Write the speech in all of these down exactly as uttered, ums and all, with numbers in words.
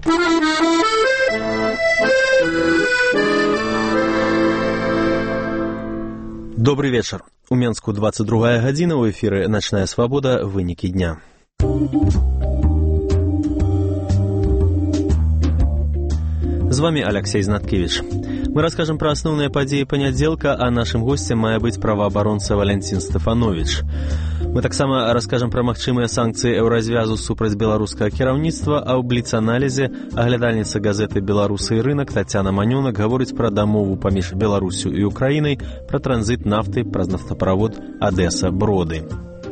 Добрый вечер. У Менску двадцать другая гадзіна, у эфіры «Начная свобода. Вынікі дня». З вами Алексей Знаткевич. Мы расскажем про основные подеи понеделка, а нашим гостем мае быць праваабаронца Валентин Стефанович. Мы таксама раскажем про магчымыя санкцыі еўразвязу супраць беларускага кіраўніцтва, а ў бліц-аналізе аглядальніца газеты «Беларусы і рынок» Тацяна Манёнак гаворыць пра дамову паміж Беларусю і Украінай пра транзіт нафты праз нафтаправод Адэса-Броды.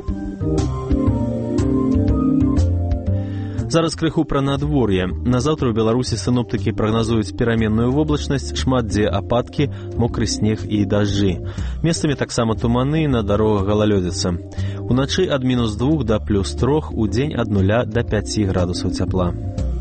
Зараз крыху пра надвор'е. Назаўтра ў Беларусі сіноптыкі прагназуюць пераменную воблачнасць, шмат дзе ападкі, мокры снег і дажджы. Месцамі таксама туманы, на дарогах галалёдзіца. Уначы ад мінус двух да плюс трох, у дзень ад нуля да пяці градусаў цяпла.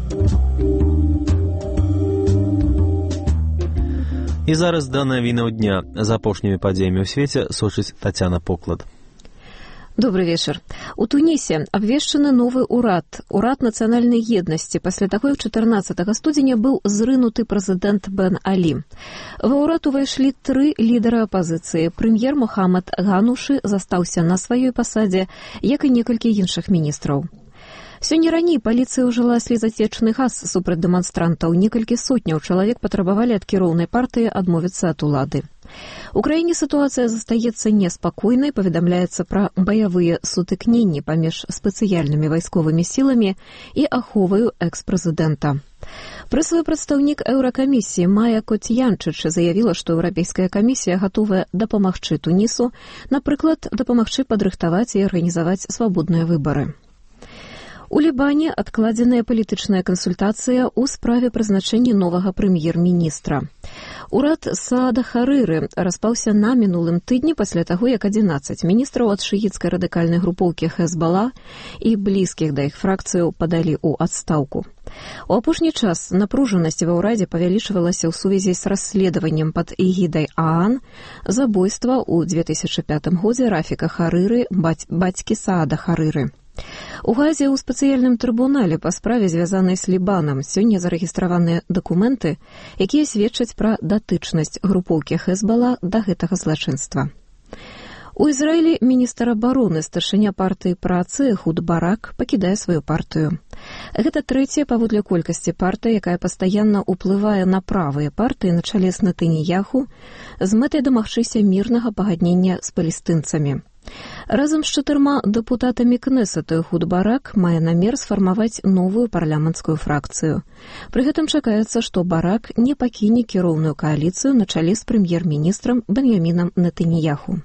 І зараз да навінаў дня. За апошнімі падзеямі ў свеце сочыць Тацяна Поклад. Добрый вечер. У Тунісе абвешчаны новы ўрад, урад нацыянальнай еднасці, пасля таго, як чатырнаццатага студзеня быў зрынуты прэзідэнт Бен Алі. Ва ўрад увайшлі тры лідары апазіцыі. Прэм'ер Мохамад Ганушы застаўся на сваёй пасадзе, як і некалькі іншых міністраў. Сёння раней паліцыя ўжыла слезацечны газ супраць дэманстрантаў. Некалькі сотняў чалавек патрабавалі ад кіроўнай партыі адмовіцца ад улады. У краіне сітуацыя застаецца неспакойнай, паведамляецца пра баявыя сутыкненні паміж спецыяльнымі вайсковымі сіламі і аховаю экс-прэзідэнта. Прэсавы прадстаўнік Еўракамісіі Майя Котьянчыч заявіла, што Еўрапейская камісія гатовая дапамагчы Тунісу, напрыклад, дапамагчы падрыхтаваць і арганізаваць свабодныя выбары. У Лібане адкладзеная палітычная кансультацыя ў справе прызначэння новага прэм'ер-міністра. Урад Саада Харыры распаўся на мінулым тыдні пасля таго, як адзінаццаць міністраў ад шыіцкай радыкальнай групоўкі Хезбала і блізкіх да іх фракцыяў падалі ў адстаўку. У апошні час напружанасць ва ўрадзе павялічвалася ў сувязі з расследаваннем пад эгідай ААН забойства ў две тысячы пятым годзе Рафіка Харыры, баць, бацькі Саада Харыры. У Газе ў спецыяльным трыбунале па справе, звязанай з Лібанам, сёння зарэгістраваныя дакументы, якія сведчаць пра датычнасць групоўкі Хезбала да гэтага злачынства. У Ізраілі міністр абароны, старшыня партыі працы Эхуд Барак пакідае сваю партыю. Гэта трэцяя паводле колькасці партыя, якая пастаянна ўплывае на правыя партыі на чале з Нетаньяху з мэтай дамагчыся мірнага пагаднення з палестынцамі. Разам з чатырма дэпутатамі Кнесету Эхуд Барак мае намер сфармаваць новую парламенцкую фракцыю. Пры гэтым чакаецца, што Барак не пакіне кіроўную кааліцыю на чале з прэм'ер-міністрам Беньямінам Нетаньяху.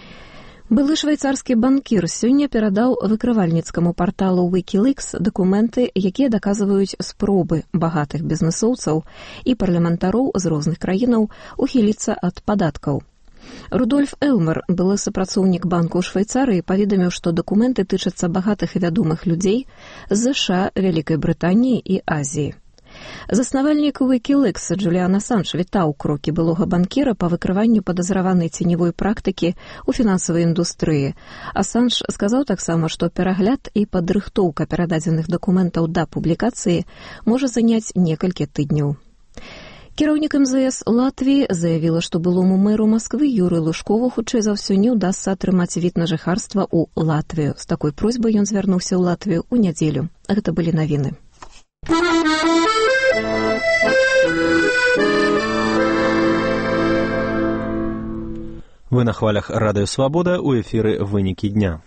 Былы швейцарскі банкір сёння перадаў выкрывальніцкаму парталу Wikileaks дакументы, якія даказваюць спробы багатых бізнесоўцаў і парламентароў з розных краінаў ухіліцца ад падаткаў. Рудольф Элмер, былы супрацоўнік банку ў Швейцарыі, паведаміў, што дакументы тычацца багатых і вядомых людзей з ЗША, Вялікай Брытаніі і Азіі. Заснавальнік Wikileaks Джуліан Асанж вітаў крокі былога банкіра па выкрыванню падазраванай ценевой практыкі ў фінансавай індустрыі. Асанж сказаў таксама, што перагляд і падрыхтоўка перададзеных дакументаў да публікацыі можа заняць некалькі тыдняў. Кіраўнік эм зэ эс Латвіі заявіла, што былому мэру Масквы Юры Лужкову хутчэй за ўсё не ўдасца атрымаць від на жыхарства ў Латвію. З такой просьбай ён звярнуўся ў Латвію ў нядзелю. Гэта былі навіны. Вы на хвалях Радыё Свабода, у эфіры «Вынікі дня».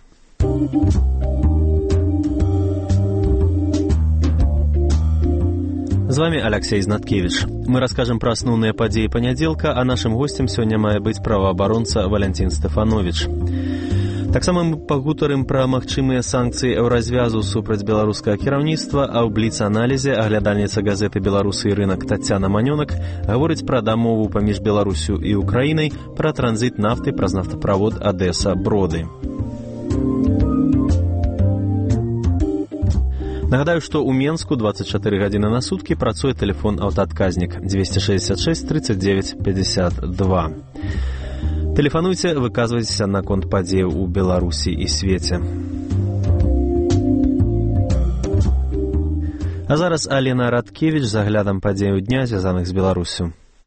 З вами Алексей Знаткевич. Мы расскажем про основные подеи понеделка, а нашим гостем сегодня мае быць праваабаронца Валентин Стефанович. Таксама мы пагутарым пра магчымыя санкцыі еўразвязу супраць беларускага кіраўніцтва, а ў бліц-аналізе аглядальніца газеты «Беларусы і рынок» Тацяна Манёнак гаворыць пра дамову паміж Беларусю і Украінай пра транзіт нафты праз нафтаправод Адэса-Броды. Нагадаю, што ў Менску двадцать чатыры гадзіны на суткі працуе тэлефон аўтаадказнік двести шестьдесят шесть тридцать девять пятьдесят два. Тэлефануйце, выказвайцеся наконт падзеяў у Беларусі і свеце. А зараз Алена Радкевіч з аглядам падзеяў дня, звязаных з Беларусю.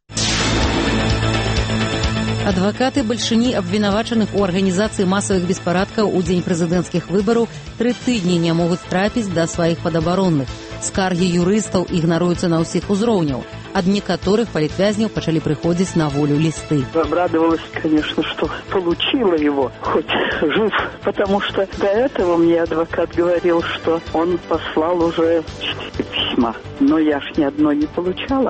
Адвакаты бальшыні абвінавачаных у арганізацыі масавых беспарадкаў у дзень прэзідэнцкіх выбараў тры тыдні не могуць трапіць да сваіх падабаронных. Скаргі юрыстаў ігнаруюцца на ўсіх узроўняў. Ад некаторых палітвязняў пачалі прыходзіць на волю листы. Обрадовалась, конечно, что получила его, хоть жив, потому что до этого мне адвокат говорил, что он послал уже четыре письма, но я ж ни одно не получала.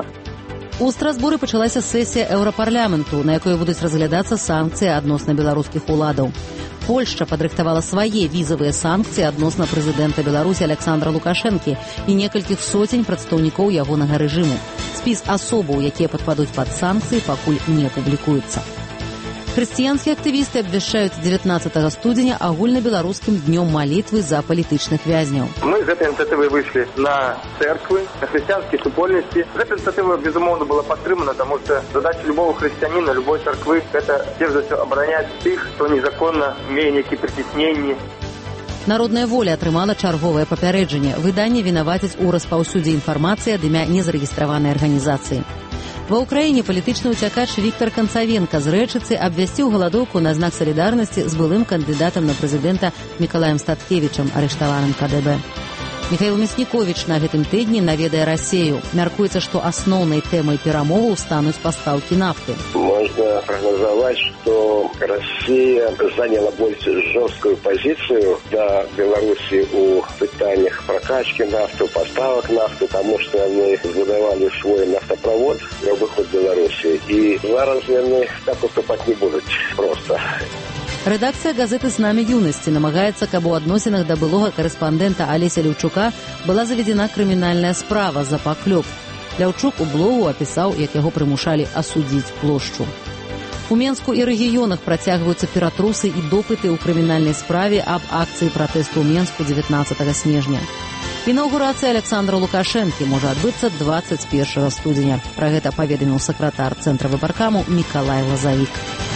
У Страсбуры пачалася сесія Еўрапарламенту, на якой будуць разглядацца санкцыі адносна беларускіх уладаў. Польшча падрыхтавала свае візавыя санкцыі адносна прэзідэнта Беларусі Александра Лукашэнкі і некалькіх соцень прадстаўнікоў ягонага рэжыму. Спіс асобаў, якія падпадуць пад санкцыі, пакуль не публікуецца. Хрысціянскія актывісты абвяшчаюць дзевятнаццатага студзеня агульнабеларускім днём малітвы за палітычных вязняў. Мы з гэтай ініцыятывай выйшлі на церквы, на хрысціянскія супольнасці. Гэта ініцыятыва, безумоўна, была падтрымана, таму што задача любого хрысціяніна, любой церквы – гэта, перш за ўсё, абараняць тых, хто незаконна мее нейкія прыцісненні. Народная воля атрымала чарговае папярэджанне. Выданне вінаваціць у распаўсюдзе інфармацыі ад імя незарэгістраванай арганізацыі. Ва ўкраіне палітычны ўцякач Віктор Канцавенка з Рэчыцы абвясціў галадоўку на знак салідарнасці з былым кандыдатам на прэзідэнта Мікалаем Статкевічам, арыштаваным ка дэ бэ. Міхаіл Мясніковіч на гэтым тыдні наведае Расею. Мяркуецца, што асноўнай тэмай перамоваў стануць пастаўкі нафты. Можно прогнозовать, что Россия заняла больш жесткую позицию до Беларуси у пытаниях прокачки нафты, поставок нафты, потому что они сбудовали свой нафтопровод для выхода Беларуси. И зараз они так поступать не будут просто. Рэдакцыя газеты «Знамя юнасці» намагаецца, каб у адносінах да былога карэспандэнта Алеся Леўчука была заведзена крымінальная справа за паклёп. Ляўчук у блогу апісаў, як яго прымушалі асудзіць плошчу. У Менску і рэгіёнах працягваюцца ператрусы і допыты ў крымінальнай справе аб акцыі пратэсту ў Менску дзевятнаццатага снежня. Інаўгурацыя Александра Лукашэнкі можа адбыцца дваццаць першага студзеня. Пра гэта паведаміў сакратар цэнтра выбаркаму Мікалай Лазавік.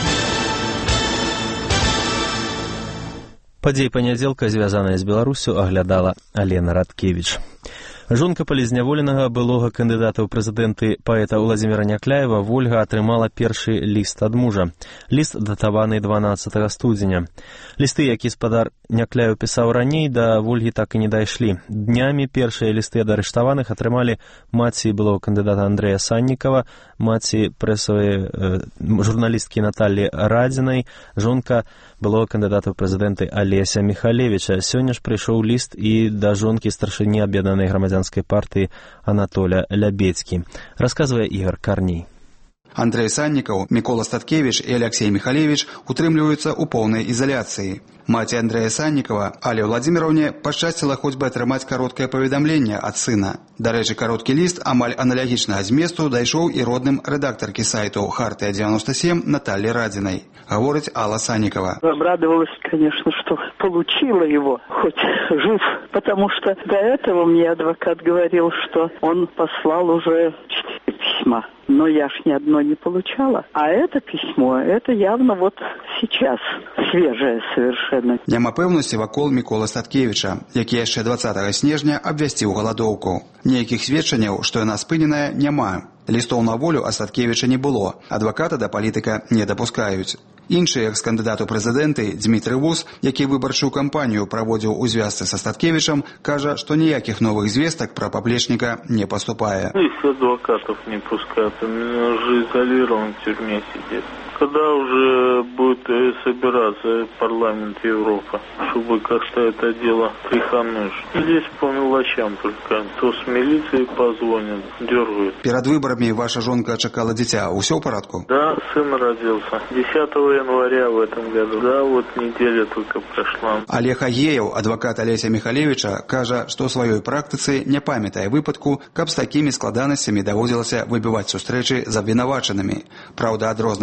Падзеі панядзелка, звязаныя з Беларусю, аглядала Алена Радкевіч. Жонка палізняволенага былога кандыдата ў прэзідэнты паэта Владзіміра Някляева Вольга атрымала першы ліст ад мужа. Ліст датаваны дванаццатага студзеня. Лісты, які спадар Някляеў пісаў раней, да Вольгі так і не дайшлі. Днямі першыя лісты ад арыштаваных атрымалі маці былога кандыдата Андрэя Саннікава, маці прэсавай э, журналісткі Наталлі Радзінай, жонка былога кандыдата ў прэзідэнты Алеся Міхалевіча. Сёння ж прыйшоў ліст і да жонкі старшыні аб'яднанай грамадзянскай партыі Анатоля Лябецкі. Расказвае Ігор Карней. Андрэй Саннікаў, Мікола Статкевіч і Алексей Міхалевіч утрымліваюцца ў поўнай ізаляцыі. Маці Андрэя Саннікава, Але Владзіміраўне, пашчасціла хоць бы атрымаць кароткае паведамленне ад сына. Дарэчы, кароткі ліст амаль аналагічнага зместу дайшоў і родным рэдактаркі сайту «Хартыя девяносто семь» Наталлі Радзінай. Гаворыць Алла Саннікава. Обрадовалась, конечно, что получила его, хоть жив, потому что до этого мне адвокат говорил, что он послал уже четыре письма. Но я ж ни одно не получала. А это письмо, это явно вот сейчас, свежее совершенно. Няма пэўнасці вакол Мікола Статкевіча, які яшчэ дваццатага снежня абвясціў галадоўку. Ніякіх сведчанняў, што яна спыненая, няма. Лістоў на волю ад Статкевіча не было. Адваката да палітыка не дапускаюць. Іншы экс-кандыдат у прэзідэнты Дзмітрый Вус, які выбарчую кампанію праводзіў у звязцы са Статкевічам, кажа, што ніякіх новых звестак пра паплечніка не паступае. Их адвокатов не пускают, у меня уже изолирован в тюрьме сидит. Когда уже будет собираться парламент Европы, чтобы как-то это дело тряхануть? Здесь по мелочам только. То с милицией позвонят, дергают. Перед выборами ваша жонка чакала дитя. Усё в порядку? Да, сын родился. десятого января в этом году. Да, вот неделя только прошла. Олег Агеев, адвокат Алеся Міхалевіча, кажа, што ў сваёй практыцы не памятае выпадку, каб з такімі складанасцямі даводзілася выбіваць сустрэчы з абвінавачанымі. Праўда, адрознна ад іншых,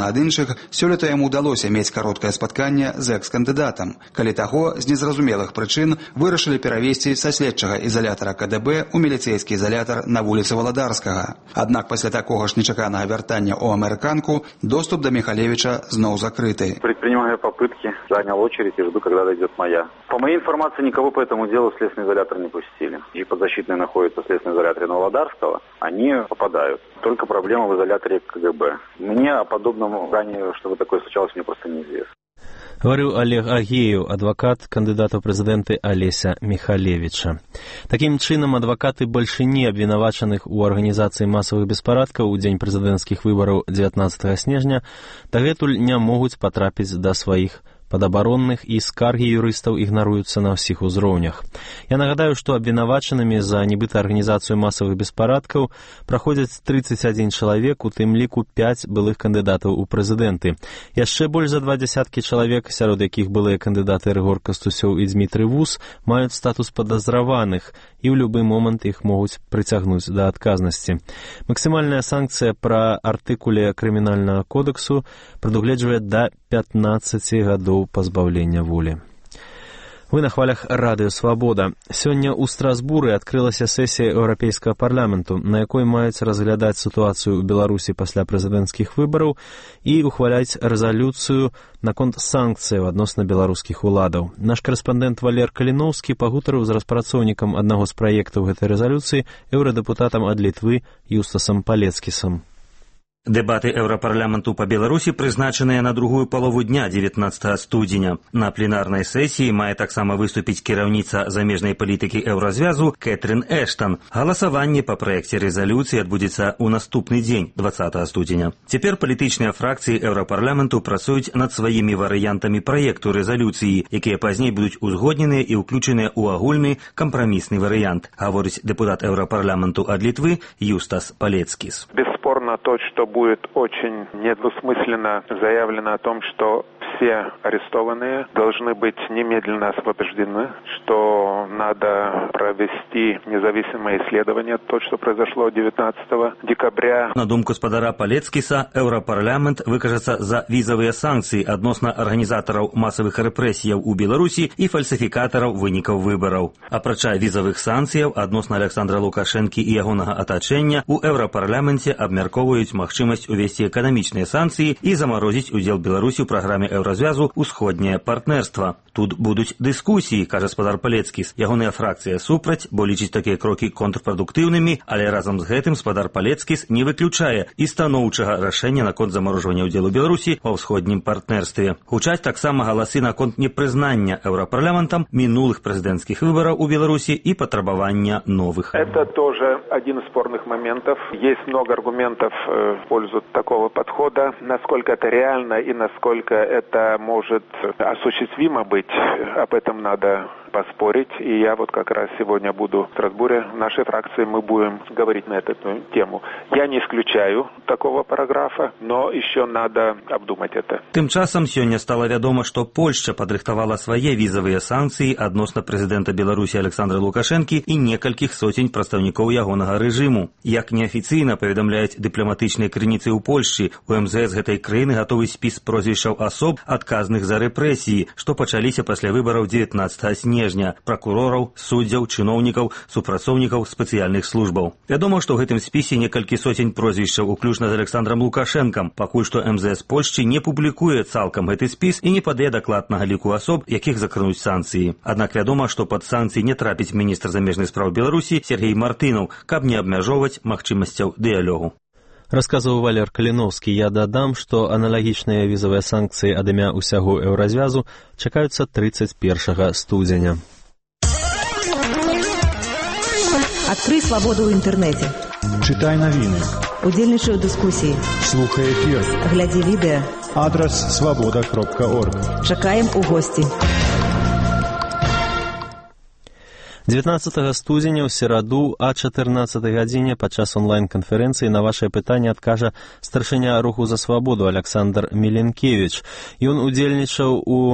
іншых, сёлета яму ўдалося мець кароткае спатканне з экс-кандыдатам, калі таго з незразумелых прычын вырашылі перавесці са следчага ізалятара ка дэ бэ ў міліцэйскі ізалятар на вуліцы Валадарскага. Аднак пасля такога ж нечаканага вяртання ў амерыканку доступ да Михалевича зноў закрыты. Предпринимаю попытки, занял очередь и жду, когда дойдет моя. По моей информации, никого по этому делу в следственный изолятор не пустили. И подзащитные находятся в следственном изоляторе Новодарского, они попадают. Только проблема в изоляторе ка гэ бэ. Мне о подобном ранее, чтобы такое случалось, мне просто неизвестно. Говорил Олег Агеев, адвокат кандидата в президенты Олеся Михалевича. Таким чином, адвокаты большыні абвінавачаных у арганізацыі масавых беспарадкаў у дзень прэзідэнцкіх выбараў дзевятнаццатага снежня дагэтуль не могуць патрапіць да сваіх падабаронных, і скаргі юрыстаў ігнаруюцца на ўсіх узроўнях. Я нагадаю, што абвінавачанымі за нібыта арганізацыю масавых беспарадкаў праходзяць трыццаць адзін чалавек, у тым ліку пяць былых кандыдатаў у прэзідэнты. Яшчэ больш за два дзясяткі чалавек, сярод якіх былыя кандыдаты Рыгор Кастусёў і Дмітрый Вус, маюць статус падазраваных, і ў любы момант іх могуць прыцягнуць да адказнасці. Максімальная санкцыя пра артыкуле крымінальнага кодексу прадугледжвае да пятнаццаці гадоў пазбаўлення волі. Вы на хвалях Радыё Свабода. Сёння ў Страсбуры адкрылася сесія Еўрапейскага парламенту, на якой маюць разглядаць сітуацыю ў Беларусі пасля прэзідэнцкіх выбараў і ухваляць рэзалюцыю наконт санкцыяў адносна беларускіх уладаў. Наш карэспандэнт Валер Каліноўскі пагутарыў з распрацоўнікам аднаго з праектаў гэтай рэзалюцыі, еўрадэпутатам ад Літвы Юстасам Палецкісам. Дэбаты Еўрапарламенту па Беларусі прызначаныя на другую палову дня дзевятнаццатага студзеня. На пленарнай сесіі мае таксама выступіць кіраўніца замежнай палітыкі Еўразвязу Кэтрин Эштан. Галасаванне па праекце рэзалюцыі адбудзецца ў наступны дзень, дваццатага студзеня. Цяпер палітычныя фракцыі Еўрапарламенту працуюць над сваімі варыянтамі праекту рэзалюцыі, якія пазней будуць узгодненыя і ўключаныя ў агульны кампрамісны варыянт, гаворыць дэпутат Еўрапарламенту ад Літвы Юстас Палецкіс. Бесспорно то, что будет очень недвусмысленно заявлено о том, что все арестованные должны быть немедленно освобождены, что надо провести независимое исследование, то, что произошло девятнадцатого декабря. На думку спадара Палецкіса, Еўрапарламент выкажацца за візавыя санкцыі адносна арганізатараў масавых рэпрэсіяў у Беларусі і фальсіфікатараў вынікаў выбараў. Апрача візавых санкцыяў адносна Александра Лукашэнкі і ягонага атачэння, у Еўрапарламенце абмяркоўваюць магчымасць увесці эканамічныя санкцыі і замарозіць удзел Беларусі ў праграме Еўразвязу «Усходняе партнерства». Тут будуць дыскусіі, кажа спадар Палецкіс. Ягоная фракцыя супраць, бо лічыць такія крокі контрпрадуктыўнымі, але разам з гэтым спадар Палецкіс не выключае і станоўчага рашэння наконт замарожвання ўдзелу Беларусі ва ўсходнім партнерстве. Гучаць таксама галасы наконт непрызнання Еўрапарламентам мінулых прэзідэнцкіх выбараў у Беларусі і патрабавання новых. Это тоже один из спорных моментов. Есть много аргументов в пользу такого подхода. Насколько это реально и насколько это может осуществимо быть, об этом надо поспорить. И я вот как раз сегодня буду в Страсбуре. В нашей фракции мы будем говорить на эту тему. Я не исключаю такого параграфа, но еще надо обдумать это. Тым часам сёння стала вядома, што Польшча падрыхтавала свае візавыя санкцыі адносна прэзідэнта Беларусі Александра Лукашэнкі і некалькіх соцень прадстаўнікоў ягонага рэжыму. Як неафіцыйна паведамляюць дыпламатычныя крыніцы ў Польшчы, у эм зэ эс гэтай краіны гатовы спіс прозвішчаў асоб, адказных за рэпрэсіі, што пачаліся пасля выбараў дзевятнаццатага снежня, пракурораў, суддзяў, чыноўнікаў, супрацоўнікаў спецыяльных службаў. Вядома, што ў гэтым спісе некалькі соцень прозвішчаў, уключна з Александрам Лукашэнкам. Пакуль што эм зэ эс Польшчы не публікуе цалкам гэты спіс і не падае дакладнага ліку асоб, якіх закрануць санкцыі. Аднак вядома, што пад санкцыі не трапіць міністр замежных спраў Беларусі Сергей Мартынаў, каб не абмяжоўваць магчымасцяў дыялогу. Расказваў Валер Каліноўскі. Я дадам, што аналагічныя візавыя санкцыі ад імя ўсяго Еўразвязу чакаюцца трыццаць першага студзеня. Адкрый свабоду ў інтэрнэце. Чытай навіны. Удзельнічай у дыскусіі. Слухай эфір. Глядзі відэа. Адрас свабода кропка орг. Чакаем у госці. дзевятнаццатага студзеня ў сераду а чатырнаццатай гадзіне падчас онлайн-канферэнцыі на вашае пытанне адкажа старшыня руху за свабоду Александр Міленкевіч. Ён удзельнічаў у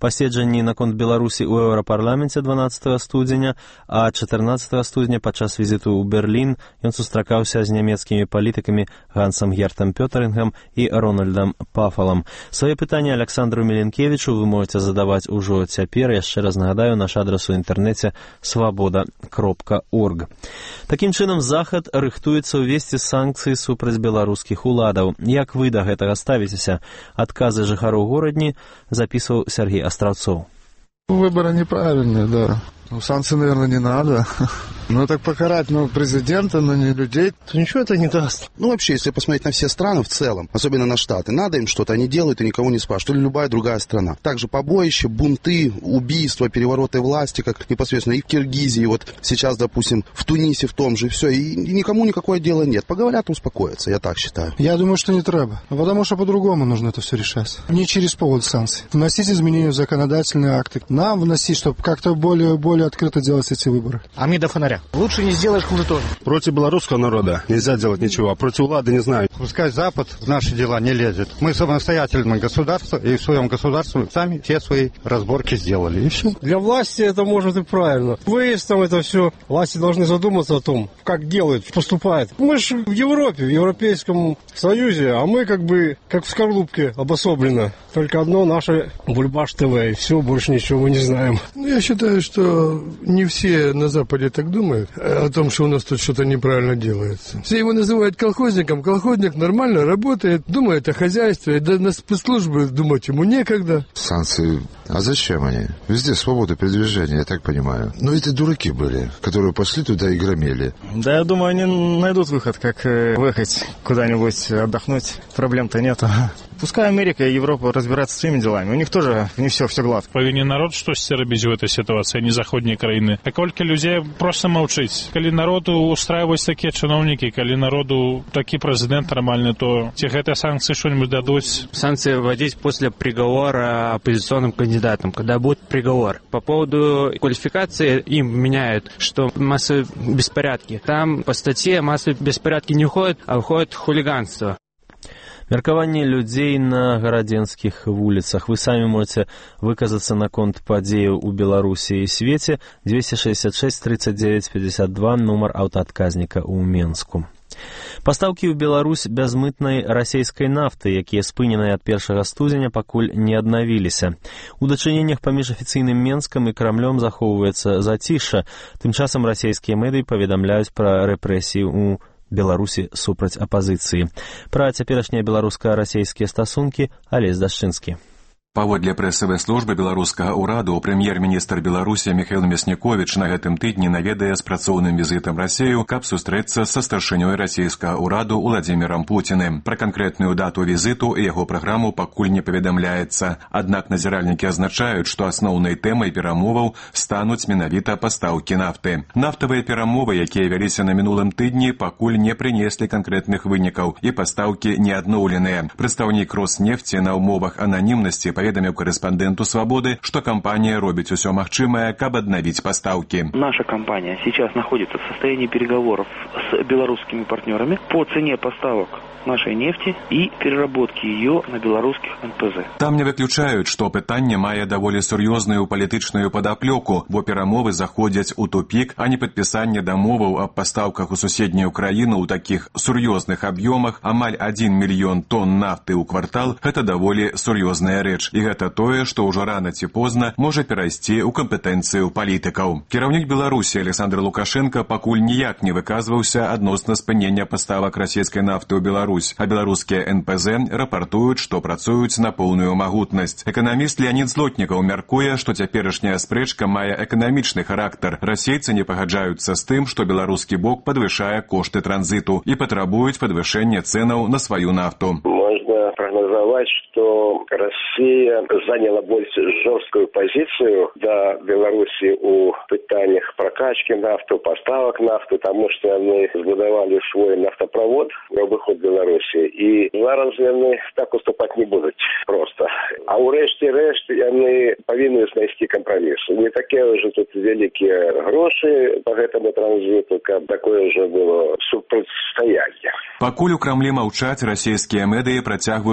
паседжанні наконт Беларусі ў Еўрапарламенце дванаццатага студзеня, а чатырнаццатага студзеня падчас візіту ў Берлін ён сустракаўся з нямецкімі палітыкамі Гансам Гертам Пётарингам і Рональдам Пафалам. Свае пытанні Александру Меленкевічу вы можете задаваць ужо цяпер. Яшчэ раз нагадаю, наш адрес у інтэрнэце свабода кропка орг. Такім чынам, Захад рыхтуецца ўвесці санкцыі супраць беларускіх уладаў. Як вы да гэтага ставіцеся? Адказы жыхароў горадні запісваў Сергей Астраўцоў. Выборы неправильные, да. Ну, санкции, наверное, не надо. Ну, так покарать, ну, президента, но не людей, то ничего это не даст. Ну, вообще, если посмотреть на все страны в целом, особенно на Штаты, надо им что-то, они делают и никого не спрашивают, или любая другая страна. Также побоища, бунты, убийства, перевороты власти, как непосредственно и в Киргизии, вот сейчас, допустим, в Тунисе в том же, все, и, и никому никакое дело нет. Поговорят, успокоятся, я так считаю. Я думаю, что не треба, потому что по-другому нужно это все решать. Не через повод санкций. Вносить изменения в законодательные акты. Нам вносить, чтобы как-то более, более открыто делать эти выборы. А мне до фонаря. Лучше не сделаешь, хуже тоже. Против белорусского народа нельзя делать ничего, а против влады не знаю. Пускай Запад в наши дела не лезет. Мы самостоятельное государство, и в своем государстве сами все свои разборки сделали, и все. Для власти это может и правильно. Выездом это все. Власти должны задуматься о том, как делают, поступают. Мы же в Европе, в Европейском Союзе, а мы как бы, как в скорлупке обособленно. Только одно наше Бульбаш ТВ, и все, больше ничего мы не знаем. Ну, я считаю, что не все на Западе так думают о том, что у нас тут что-то неправильно делается. Все его называют колхозником. Колхозник нормально работает, думает о хозяйстве, да на спецслужбы думать ему некогда. Санкции, а зачем они? Везде свобода передвижения, я так понимаю. Но это дураки были, которые пошли туда и громили. Да, я думаю, они найдут выход, как выехать куда-нибудь отдохнуть. Проблем-то нету. Пускай Америка и Европа разбираются с своими делами. У них тоже не все, все гладко. Повинен народ штось робіць в этой ситуации, а не заходние краины. А колькі людей просто молчить. Коли народу устраивать такие чиновники, коли народу такие президент нормальный, то те эти санкции что-нибудь дадут. Санкции вводить после приговора оппозиционным кандидатам, когда будет приговор. По поводу квалификации им меняют, что массовые беспорядки. Там по статье массовые беспорядки не уходят, а уходит хулиганство. Меркаванне людзей на гарадзенскіх вуліцах. Вы самі можете выказацца наконт падзеяў у Беларусі і свеце. двести шестьдесят шесть тридцать девять пятьдесят два, нумар аўтаадказніка ў Менску. Пастаўкі ў Беларусь бязмытнай расійскай нафты, якія спыненыя ад першага студзеня, пакуль не аднавіліся. У дачыненнях паміж афіцыйным Менскам і Крамлём захоўваецца зацішша. Тым часам расійскія медыі паведамляюць пра рэпрэсіі ў Беларусі супраць апазіцыі. Пра цяперашнія беларуска-расійскія стасункі Алесь Дашчынскі. Паводле прэсавай службы беларускага ўраду, прэм'ер-міністр Беларусі Міхаіл Мясніковіч на гэтым тыдні наведае з працоўным візітам Расію, каб сустрэцца са старшынёй расійскага ўраду Уладзімірам Пуціным. Пра канкрэтную дату візіту і яго праграму пакуль не паведамляецца. Аднак назіральнікі азначаюць, што асноўнай тэмай перамоваў стануць менавіта пастаўкі нафты. Нафтавыя перамовы, якія вяліся на мінулым тыдні, пакуль не прынеслі канкрэтных вынікаў і пастаўкі не адноўленыя. Прадстаўнік Роснефці на ўмовах ананімнасці поведомил корреспонденту «Свободы», что компания робит все магчымае, каб аднавіць пастаўкі. Наша компания сейчас находится в состоянии переговоров с белорусскими партнерами по цене поставок нашей нефти и переработки ее на белорусских эн пэ зэ. Там не выключаюць, што пытанне мае даволі сур'ёзную палітычную падаплёку, бо перамовы заходзяць у тупік, а не падпісанне дамоваў аб пастаўках у суседнюю краіну ў такіх сур'ёзных аб'ёмах амаль адзін мільён тонн нафты ў квартал – гэта даволі сур'ёзная рэч. І гэта тое, што ўжо рана ці позна можа перайсці ў кампетэнцыю палітыкаў. Кіраўнік Беларусі Александр Лукашенко пакуль ніяк не выказваўся адносна спынення паставак расійскай нафты ў Беларусь. А беларускія эн пэ зэ рапартуюць, што працуюць на поўную магутнасць. Эканаміст Леонід Злотнікаў мяркуе, што цяперашняя спрэчка мае эканамічны характар. Расейцы не пагаджаюцца з тым, што беларускі бок падвышае кошты транзіту і патрабуюць падвышэння цэнаў на сваю нафту. Можно прогнозовать, что Россия заняла больш жорсткую позицию до Беларуси у пытаниях прокачки нафты, поставок нафты, потому что они збудовали свой нафтопровод на выход Беларуси. И зараз они так уступать не будут просто. А у решті решт они повинны знайти компромисс. Не такие уже тут великие гроши по этому транзиту, как такое уже было противостояние. Пакуль у Крамлі маўчаць, расійскія медыі працягваюць жорстка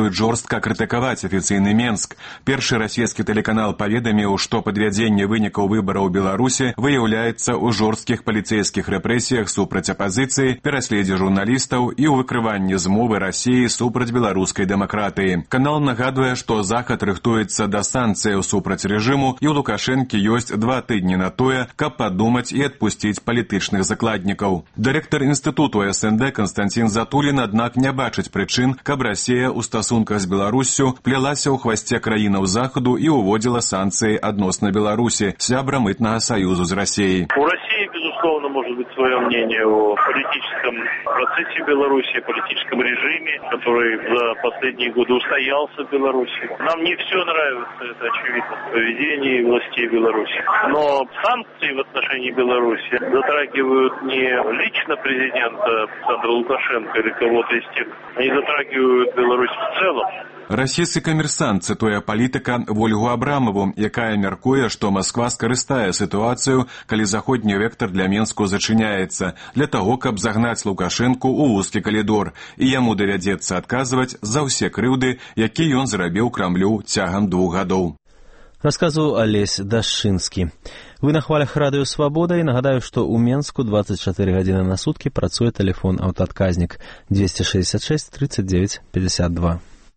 жорстка крытыкаваць афіцыйны Менск. Першы расійскі тэлеканал паведаміў, што падвядзенне вынікаў выбараў у Беларусі выяўляецца ў жорсткіх паліцэйскіх рэпрэсіях супраць апазіцыі, пераследзе журналістаў і ў выкрыванні змовы Расіі супраць беларускай дэмакратыі. Канал нагадвае, што Захад рыхтуецца да санкцыяў супраць рэжыму, і ў Лукашэнкі ёсць два тыдні на тое, каб падумаць і адпусціць палітычных закладнікаў. Дырэктар інстытуту эс эн дэ Константин Затулин, аднак, не бачыць прычын, каб Расія ў стасунках з Беларуссю плялася ў хвасце краінаў Захаду і уводзіла санкцыі адносна Беларусі, сябра мытнага саюзу з Расіяй. У России, безусловно, может быть свое мнение о политическом процессе в Беларуси, политическом режиме, который за последние годы устоялся в Беларуси. Нам не все нравится, это очевидно, в поведении властей Беларуси. Но санкции в отношении Беларуси затрагивают не лично президента Александра Лукашенко или кого-то из тех, они затрагивают Беларусь в целом. Расійскі камерсант цытуе палітыка Ольгу Абрамову, якая мяркуе, што Масква скарыстае сітуацыю, калі заходні вектар для Менску зачыняецца, для таго, каб загнаць Лукашэнку ў вузкі калідор, і яму давядзецца адказваць за ўсе крыўды, які ён зрабіў Крамлю цягам двух гадоў. Расказваў Алесь Дашчынскі. Вы на хвалях радыё «Свабода» і нагадаю, што ў Менску двадцать четыре гадзіны на суткі працуе тэлефон аўтаадказнік двести шестьдесят шесть тридцать девять пятьдесят два.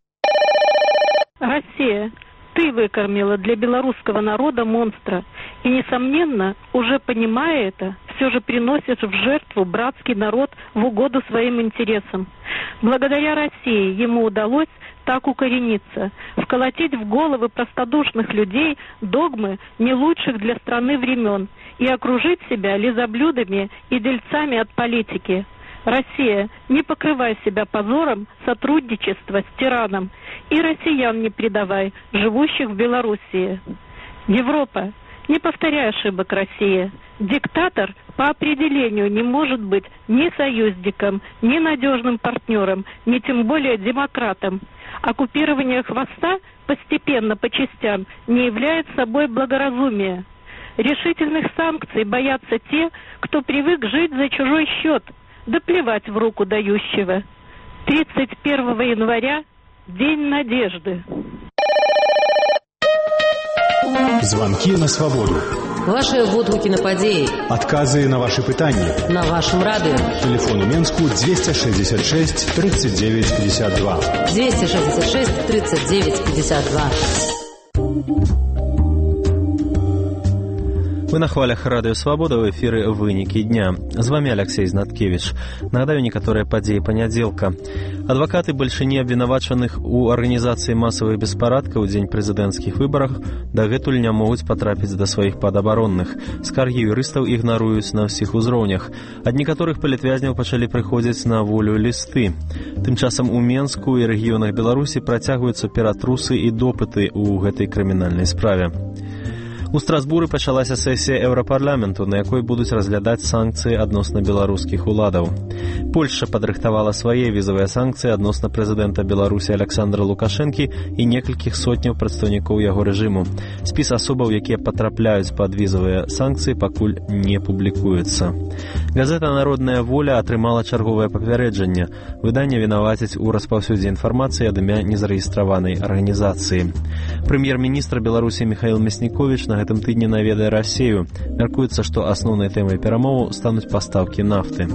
Россия, ты выкормила для белорусского народа монстра. И, несомненно, уже понимая это, все же приносишь в жертву братский народ в угоду своим интересам. Благодаря России ему удалось так укорениться, вколотить в головы простодушных людей догмы не лучших для страны времен и окружить себя лизоблюдами и дельцами от политики. Россия, не покрывай себя позором сотрудничества с тираном, и россиян не предавай, живущих в Белоруссии. Европа, не повторяй ошибок России. Диктатор по определению не может быть ни союзником, ни надежным партнером, ни тем более демократом. Оккупирование хвоста постепенно по частям не является собой благоразумия. Решительных санкций боятся те, кто привык жить за чужой счет, да плевать в руку дающего. тридцать первого января – День надежды. Звонки на свободу. Ваши водгуки на падеи. Отказы на ваши пытания. На вашем радио. Телефон у Менску двести шестьдесят шесть тридцать девять пятьдесят два. двести шестьдесят шесть тридцать девять пятьдесят два. Вы на хвалях радыё «Свабода», ў эфіры «Вынікі дня». З вами Алексей Знаткевич. Нагадаю некаторыя падзеі панядзелка. Адвакаты бальшыні абвінавачаных у арганізацыі масавых беспарадкаў у дзень прэзідэнцкіх выбарах дагэтуль не могуць патрапіць да сваіх падабаронных. Скаргі юрыстаў ігнаруюць на ўсіх узроўнях. Ад некаторых палітвязняў пачалі прыходзіць на волю лісты. Тым часам у Менску і рэгіёнах Беларусі працягваюцца ператрусы і допыты ў гэтай крымінальнай справе. У Страсбуры пачалася сесія Еўрапарламенту, на якой будуць разглядаць санкцыі адносна беларускіх уладаў. Польшча падрыхтавала свае візавыя санкцыі адносна прэзідэнта Беларусі Александра Лукашэнкі і некалькіх сотняў прадстаўнікоў яго рэжыму. Спіс асобаў, якія патрапляюць пад візавыя санкцыі, пакуль не публікуецца. Газета «Народная воля» атрымала чарговае папярэджанне. Выданне вінаваціць у распаўсюдзе інфармацыі ад імя незарэгістраванай арганізацыі. Прэм'ер-міністр Беларусі Михаил Мясніковіч на гэтым тыдні наведае Расію. Мяркуецца, што асноўнай тэмай перамоваў стануць пастаўкі нафты.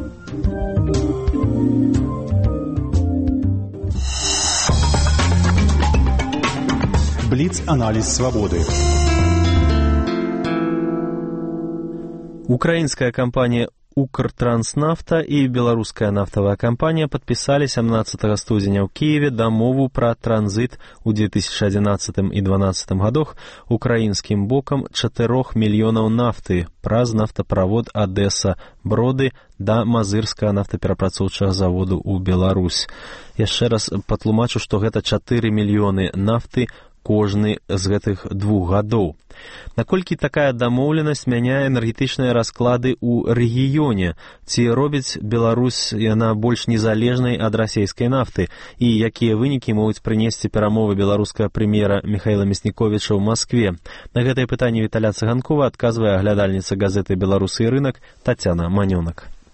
Бліц-аналіз свабоды. Украінская кампанія «Укртранснафта» і беларуская нафтавая кампанія падпісалі сямнаццатага студзеня ў Кіеве дамову пра транзіт у две тысячи одиннадцатым і дванаццатым годах украінскім бокам чатырох мільёнаў нафты праз нафтаправод Адэса-Броды да Мазырскага нафтаперапрацоўчага заводу ў Беларусь. Яшчэ раз патлумачу, што гэта чатыры мільёны нафты кожны з гэтых двух гадоў. Наколькі такая дамоўленасць мяняе энергетычныя расклады ў рэгіёне? Ці робіць Беларусь яна больш незалежнай ад расійскай нафты? І якія вынікі могуць прынесці перамовы беларускага прэм'ера Михаила Мясніковіча ў Маскве? На гэтае пытанне Віталя Цыганкова адказвае аглядальніца газеты «Беларусы і рынак» Тацяна Манёнак.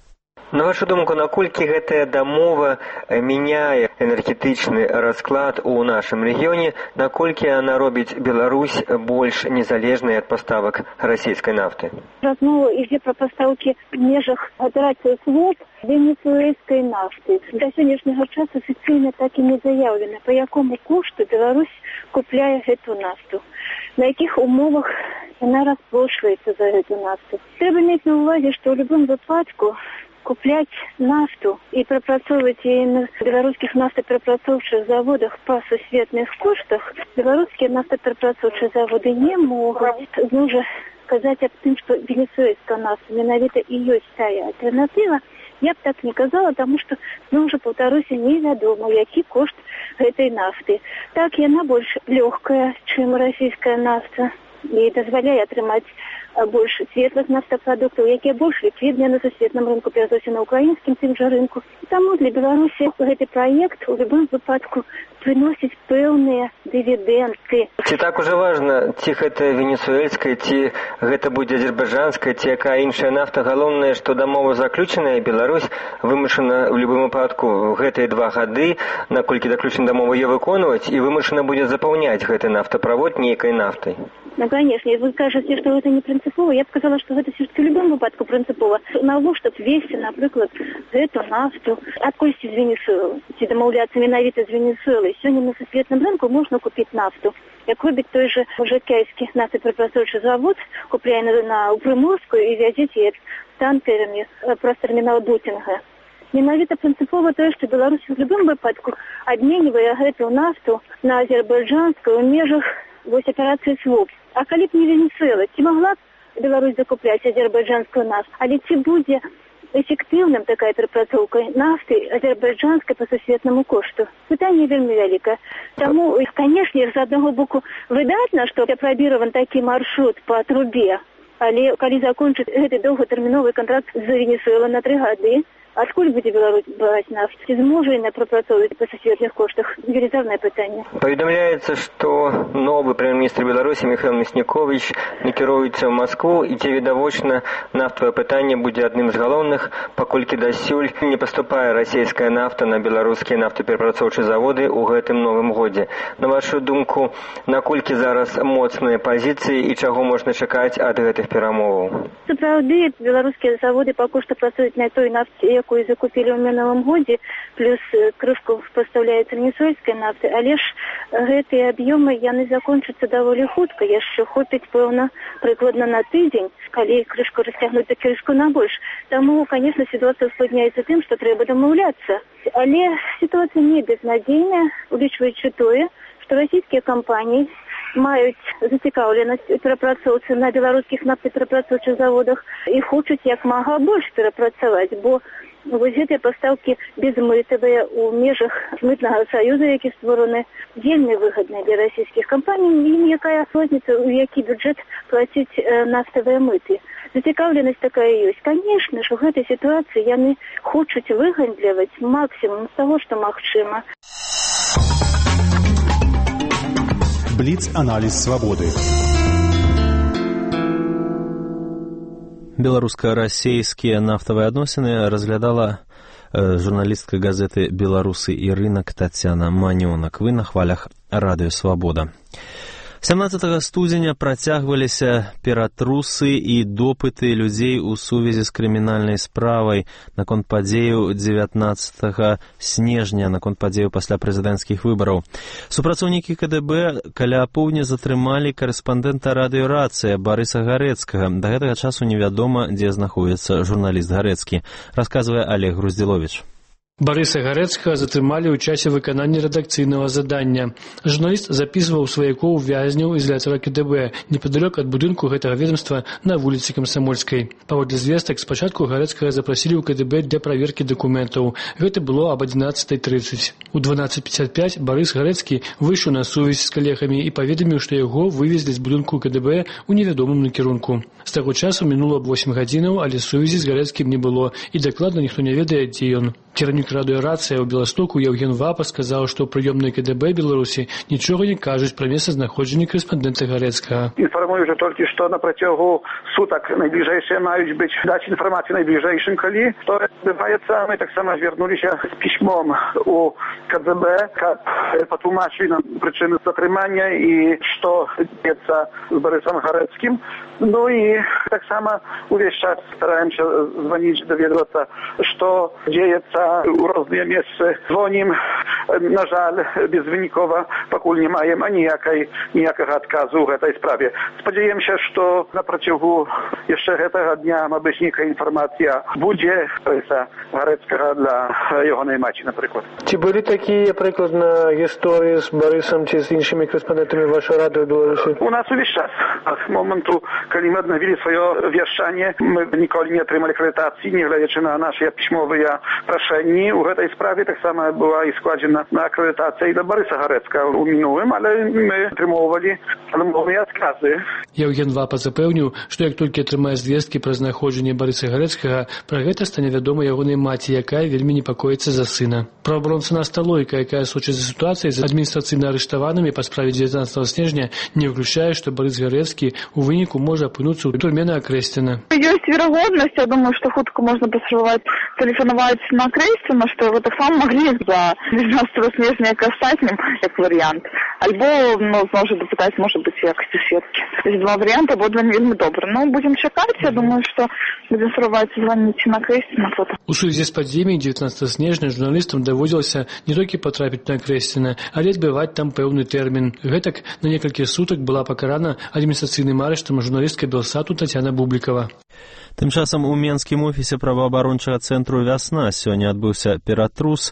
На вашу думку, наколькі гэтая дамова мяняе энергетычны расклад у нашым рэгіёне, наколькі она робіць Беларусь больш незалежнай ад паставак расійскай нафты? Размова ідзе пра пастаўкі в межах аперацыі СВОП венесуэльскай нафты. Да сённяшняга часу афіцыйна так і не заяўлена, па якому кошту Беларусь купляе гэту нафту, на якіх умовах яна расплачваецца за гэту нафту. Трэба мець на ўвазе, што ў любым выпадку куплять нафту и прапрацоўваць яе на беларускіх нафтаперапрацоўчых заводах па сусветных коштах, беларускія нафтаперапрацоўчыя заводы не могуць зноў жа казаць аб тым, што венесуэльская нафта менавіта і ёсць тая альтэрнатыва. Я б так не казала, таму што зноў жа паўтаруся, невядома, які кошт гэтай нафты. Так яна больш лёгкая, чым расійская нафта, і дазваляе атрымаць больш светлых нафтапрадуктаў, якія больш ліквідныя на сусветным рынку, перш за ўсё на украінскім тым жа рынку. Таму для Беларусі гэты праект у любым выпадку прыносіць пэўныя дывідэнды. Ці так ужо важна, ці гэта венесуэльская, ці гэта будзе азербайджанская, ці якая іншая нафта. Галоўнае, што дамова заключаная, Беларусь вымушана ў любым выпадку гэтыя два гады, наколькі заключана дамова, яе выконваць, і вымушана будзе запаўняць гэты нафтаправод нейкай нафтай. Ну, конечно, вы скажете, что это не принципово. Я бы сказала, что это все-таки в любом выпадку принципово. Навошта б везці, наприклад, эту нафту адкуль з Венесуэлы, ці дамаўляцца менавіта з Венесуэлай. Сёння на сусветным рынку можна купіць нафту. Як робіць той же жакейскі нафтаперапрацоўчы завод, купляе на, на у Прыморскую і вязіць яе танкерамі праз тэрмінал Бутинга. Менавіта прынцыпова тое, што Беларусь в любым выпадку адменьвае гэту нафту на азербайджанскую ў межах вось аперацыі СВОП. А калі б не Венесуэла, ці могла б Беларусь закупляць азербайджанскую нафту? Але ці будзе эфектыўным такая перапрацоўка нафты азербайджанскай па сусветнаму кошту? Пытанне вельмі вялікае. Таму, канешне, з аднаго боку выдатна, што апрабіраван такі маршрут па трубе, але калі закончыць гэты доўгатэрміновы кантракт з Венесуэлай на тры гады, адкуль будзе Беларусь браць нафту? Ці зможа яна прапрацоўваць па сусветных коштах? Велізарнае пытанне. Паведамляецца, што новы прэм'ер-міністр Беларусі Міхаіл Мясніковіч накіруецца ў Маскву, і ці відавочна нафтавае пытанне будзе адным з галоўных, паколькі дасюль не паступае расійская нафта на беларускія нафтаперапрацоўчыя заводы ў гэтым новым годзе. На вашу думку, наколькі зараз моцныя пазіцыі і чаго можна чакаць ад гэтых перамоваў? Сапраўды, беларускія заводы пакуль што працуюць на той нафце, якую закупілі ў мінулым годзе, плюс крышку пастаўляецца венесуэльскай нафты, але ж гэтыя аб'ёмы яны закончацца даволі хутка, яшчэ хопіць, пэўна, прыкладна на тыдзень, калі крышку расцягнуць крышку на больш. Таму, конечно, сітуацыя ускладняецца тым, што трэба дамаўляцца. Але сітуацыя не безнадзейная, улічваючы тое, што расійскія кампаніі маюць зацікаўленасць перапрацоўцы на беларускіх нафтаперапрацоўчых заводах і хочуць як мага больш перапрацаваць, бо вось гэтыя пастаўкі безмытавыя ў межах мытнага саюза, які створаны, вельмі выгадныя для расійскіх кампаній, ім якая розніца, у які бюджэт плаціць нафтавыя мыты. Зацікаўленасць такая ёсць. Канешне ж, у гэтай сітуацыі яны хочуць выгандліваць максімум з таго, што магчыма. Бліц-аналіз свабоды. Беларуска-расейскія нафтавыя адносіны разглядала э, журналістка газеты «Беларусы і рынок» Тацяна Манёнак. Вы на хвалях радыё «Свабода». сямнаццатага студзеня працягваліся ператрусы і допыты людзей у сувязі з крымінальнай справай наконт падзеяў дзевятнаццатага снежня, наконт падзеяў пасля прэзідэнцкіх выбараў. Супрацоўнікі ка дэ бэ каля апоўдня затрымалі карэспандэнта радыёрацыя Барыса Гарэцкага. Да гэтага часу невядома, дзе знаходзіцца журналіст Гарэцкі, расказвае Олег Груздзіловіч. Барыса Гарэцкага затрымалі ў часе выканання рэдакцыйнага задання. Журналіст запісваў сваякоў вязняў ізалятара ка дэ бэ непадалёк ад будынку гэтага ведомства на вуліцы Камсамольскай. Паводле звестак, спачатку Гарэцкага запрасілі ў ка дэ бэ для праверкі дакументаў. Гэта было аб адзінаццатай трыццаць. У дванаццаць пятьдесят пять Барыс Гарэцкі выйшаў на сувязь з калегамі і паведаміў, што яго вывезлі з будынку ка дэ бэ ў невядомым накірунку. З таго часу мінула восем гадзінаў, але сувязі з Гарэцкім не было, і дакладна ніхто не ведае, дзе ён. Кіраўнік папярэднік радыёрацыя ў Беластоку Яўген Вапа сказаў, што прыёмныя КДБ Беларусі нічога не кажуць пра месцазнаходжанне корэспандэнта Гарэцкага. Інфармую, że толькі што на працягу сутак найбліжэйшыя маюць быць даць інфармацыю найбліжэйшым, калі то адбываецца. Мы таксама звярнуліся з пісьмом у КДБ, каб патлумачылі нам прычыны затрымання і што дзеецца з Барысам Гарэцкім. Ну і таксама увесь час стараемся званіць, даведвацца, што дзеецца ў розныя месцы. Звонім, на жаль, безвынікова, пакуль не маем аніякай ніякага адказу ў гэтай справе. Спадзяемся, што на працягу яшчэ гэтага дня, мабыць, нейкая інфармацыя будзе Барыса Гарэцкага для ягонай маці, напрыклад. Ці былі такія, прыкладна, гісторыі з Барысам ці з іншымі корэспандэнтамі вашай радыё Беларусі? У нас увесь час. З моменту, калі мы аднавілі сваё вяшчанне, мы ніколі не атрымалі акрэдытацыі, нягледзячы на нашыя пісьмовыя прашэнні. У гэтай справе таксама была і складзена на акрэдытацыя і да Барыса Гарэцкага ў мінулым, але мы атрымоўвалі адмоўныя адказы. Яўген Вапа запэўніў, што як толькі атрымае звесткі пра знаходжанне Барыса Гарэцкага, пра гэта стане вядома ягонай маці, якая вельмі непакоіцца за сына. Праваабаронца Наста Лойка, якая сочыць за сітуацыяй з адміністрацыйна арыштаванымі па справе дзевятнаццатага снежня, не выключае, што Барыс Гарэцкі у выніку можа апынуцца ў турме на Акрэсціна. Ёсць верагоднасць, я думаю, што хутка можна паспрабаваць тэлефанаваць на Акрэсціна, што его таксама маглі за дзевятнаццатага снежня як астатнім, як варыянт. Альбо, ну, зможа дапытаць, можа быць, якасці сведкі. Ёсць два варыянты, абодва вельмі добры. Ну, будзем чакаць, я думаю, што будзем спрабаваць званіць на Акрэсціна. У сувязі з падзеямі дзевятнаццатага снежня журналістам даводзілася не толькі патрапіць на Акрэсціна, але адбываць там пэўны тэрмін. Гэтак на некалькі сутак была пакарана адміністрацыйным арыштам журналістка Белсату Тацяна Бублікава. Тым часам у Менскім офісе праваабарончага цэнтру «Вясна» сёння адбыўся ператрус,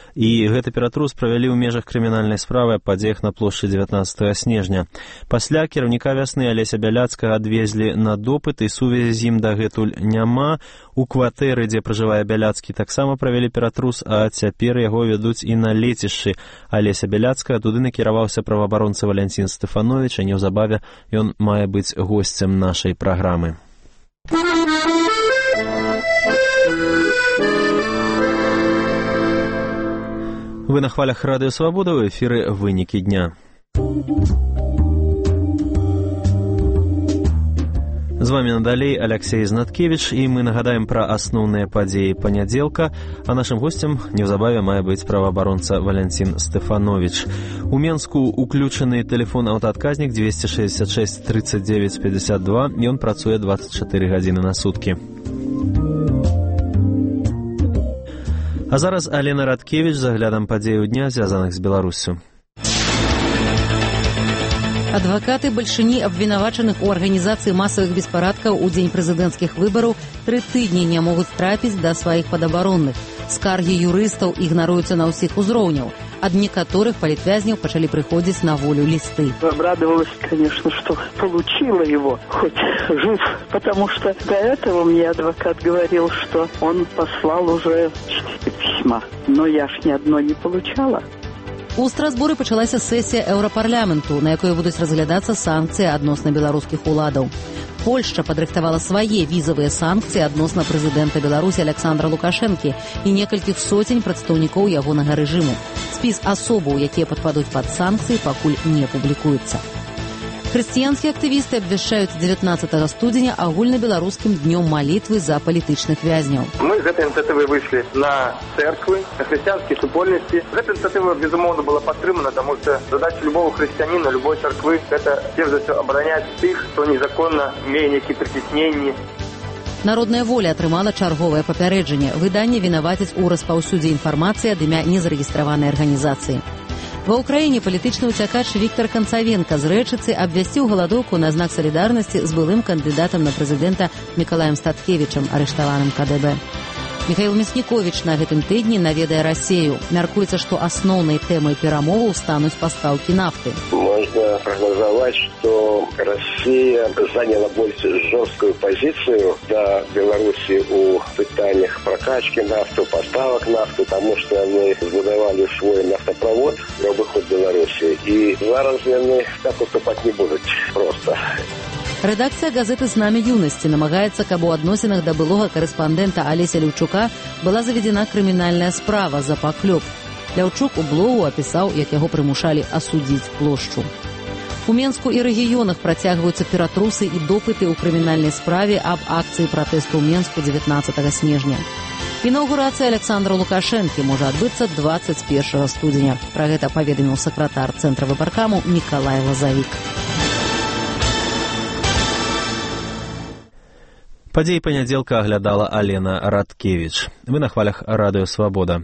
і гэты ператрус правялі ў межах крымінальнай справы аб падзеях на плошчы дзевятнаццатага снежня. Пасля кіраўніка «Вясны» Алеся Бяляцкага адвезлі на допыт, і сувязі з ім дагэтуль няма. У кватэры, дзе пражывае Бяляцкі, таксама правялі ператрус, а цяпер яго вядуць і на лецішчы Алеся Бяляцкага. Туды накіраваўся праваабаронца Валянцін Стэфановіч, а неўзабаве ён мае быць госцем нашай праграмы. Вы на хвалях Радыё Свабода, ў эфіры «Вынікі дня». З вами надалей Алексей Знаткевич, і мы нагадаем пра асноўныя падзеі панядзелка, а нашым госцем неўзабаве мае быць праваабаронца Валянцін Стэфановіч. У Менску уключаны тэлефон аўтаадказнік дзвесце шэсцьдзесят шэсць тридцать девять пятьдесят два, ён працуе двадцать чатыры гадзіны на суткі. А зараз Алена Радкевіч з аглядам падзеяў дня, звязаных з Беларуссю. Адвакаты бальшыні абвінавачаных у арганізацыі масавых беспарадкаў у дзень прэзідэнцкіх выбараў тры тыдні не могуць трапіць да сваіх падабаронных. Скаргі юрыстаў ігнаруюцца на ўсіх узроўняў. Ад некаторых палітвязняў пачалі прыходзіць на волю лісты. Обрадовалась, конечно, что получила его, хоть жив, потому что до этого мне адвокат говорил, что он послал уже четыре письма, но я ж ни одно не получала. У Страсбуры пачалася сесія Еўрапарламенту, на якой будуць разглядацца санкцыі адносна беларускіх уладаў. Польшча падрыхтавала свае візавыя санкцыі адносна прэзідэнта Беларусі Александра Лукашэнкі і некалькіх соцень прадстаўнікоў ягонага рэжыму. Спіс асобаў, якія падпадуць пад санкцыі, пакуль не публікуецца. Хрысціянскія актывісты абвяшчаюць дзевятнаццатага студзеня агульнабеларускім днём малітвы за палітычных вязняў. Мы з гэтай ініцыятывай выйшлі на церквы, на хрысціянскія супольнасці. Гэта ініцыятыва, безумоўна, была падтрымана, таму што задача любого хрысціяніна, любой церквы – гэта, перш за ўсё, абараняць тых, хто незаконна мее нейкія прыцісненні. Народная воля атрымала чарговае папярэджанне. Выданне вінаваціць у распаўсюдзе інфармацыі ад імя незарэгістраванай арганізацыі. Ва ўкраіне палітычны ўцякач Віктар Канцавенка з Рэчыцы абвясціў галадоўку на знак салідарнасці з былым кандыдатам на прэзідэнта Мікалаем Статкевічам, арыштаваным КДБ. Міхаіл Мясніковіч на гэтым тыдні наведае Расею. Мяркуецца, што асноўнай тэмай перамоваў стануць пастаўкі нафты. Можно прогнозовать, что Россия заняла больш жесткую позицию до Беларуси у пытаниях прокачки нафты, поставок нафты, потому что они сбудовали свой нафтопровод на выход Беларуси. И зараз они так поступать не будут просто. Рэдакцыя газеты «Знамя юнасці» намагаецца, каб у адносінах да былога карэспандэнта Алеся Леўчука была заведзена крымінальная справа за паклёп. Леўчук у блогу апісаў, як яго прымушалі асудзіць плошчу. У Менску і рэгіёнах працягваюцца ператрусы і допыты ў крымінальнай справе аб акцыі пратэсту ў Менску дзевятнаццатага снежня. Інаўгурацыя Александра Лукашэнкі можа адбыцца дваццаць першага студзеня. Пра гэта паведаміў сакратар цэнтра выбаркаму Мікалай Лазавік. Падзеі панядзелка аглядала Алена Радкевіч. Вы на хвалях радыё «Свабода».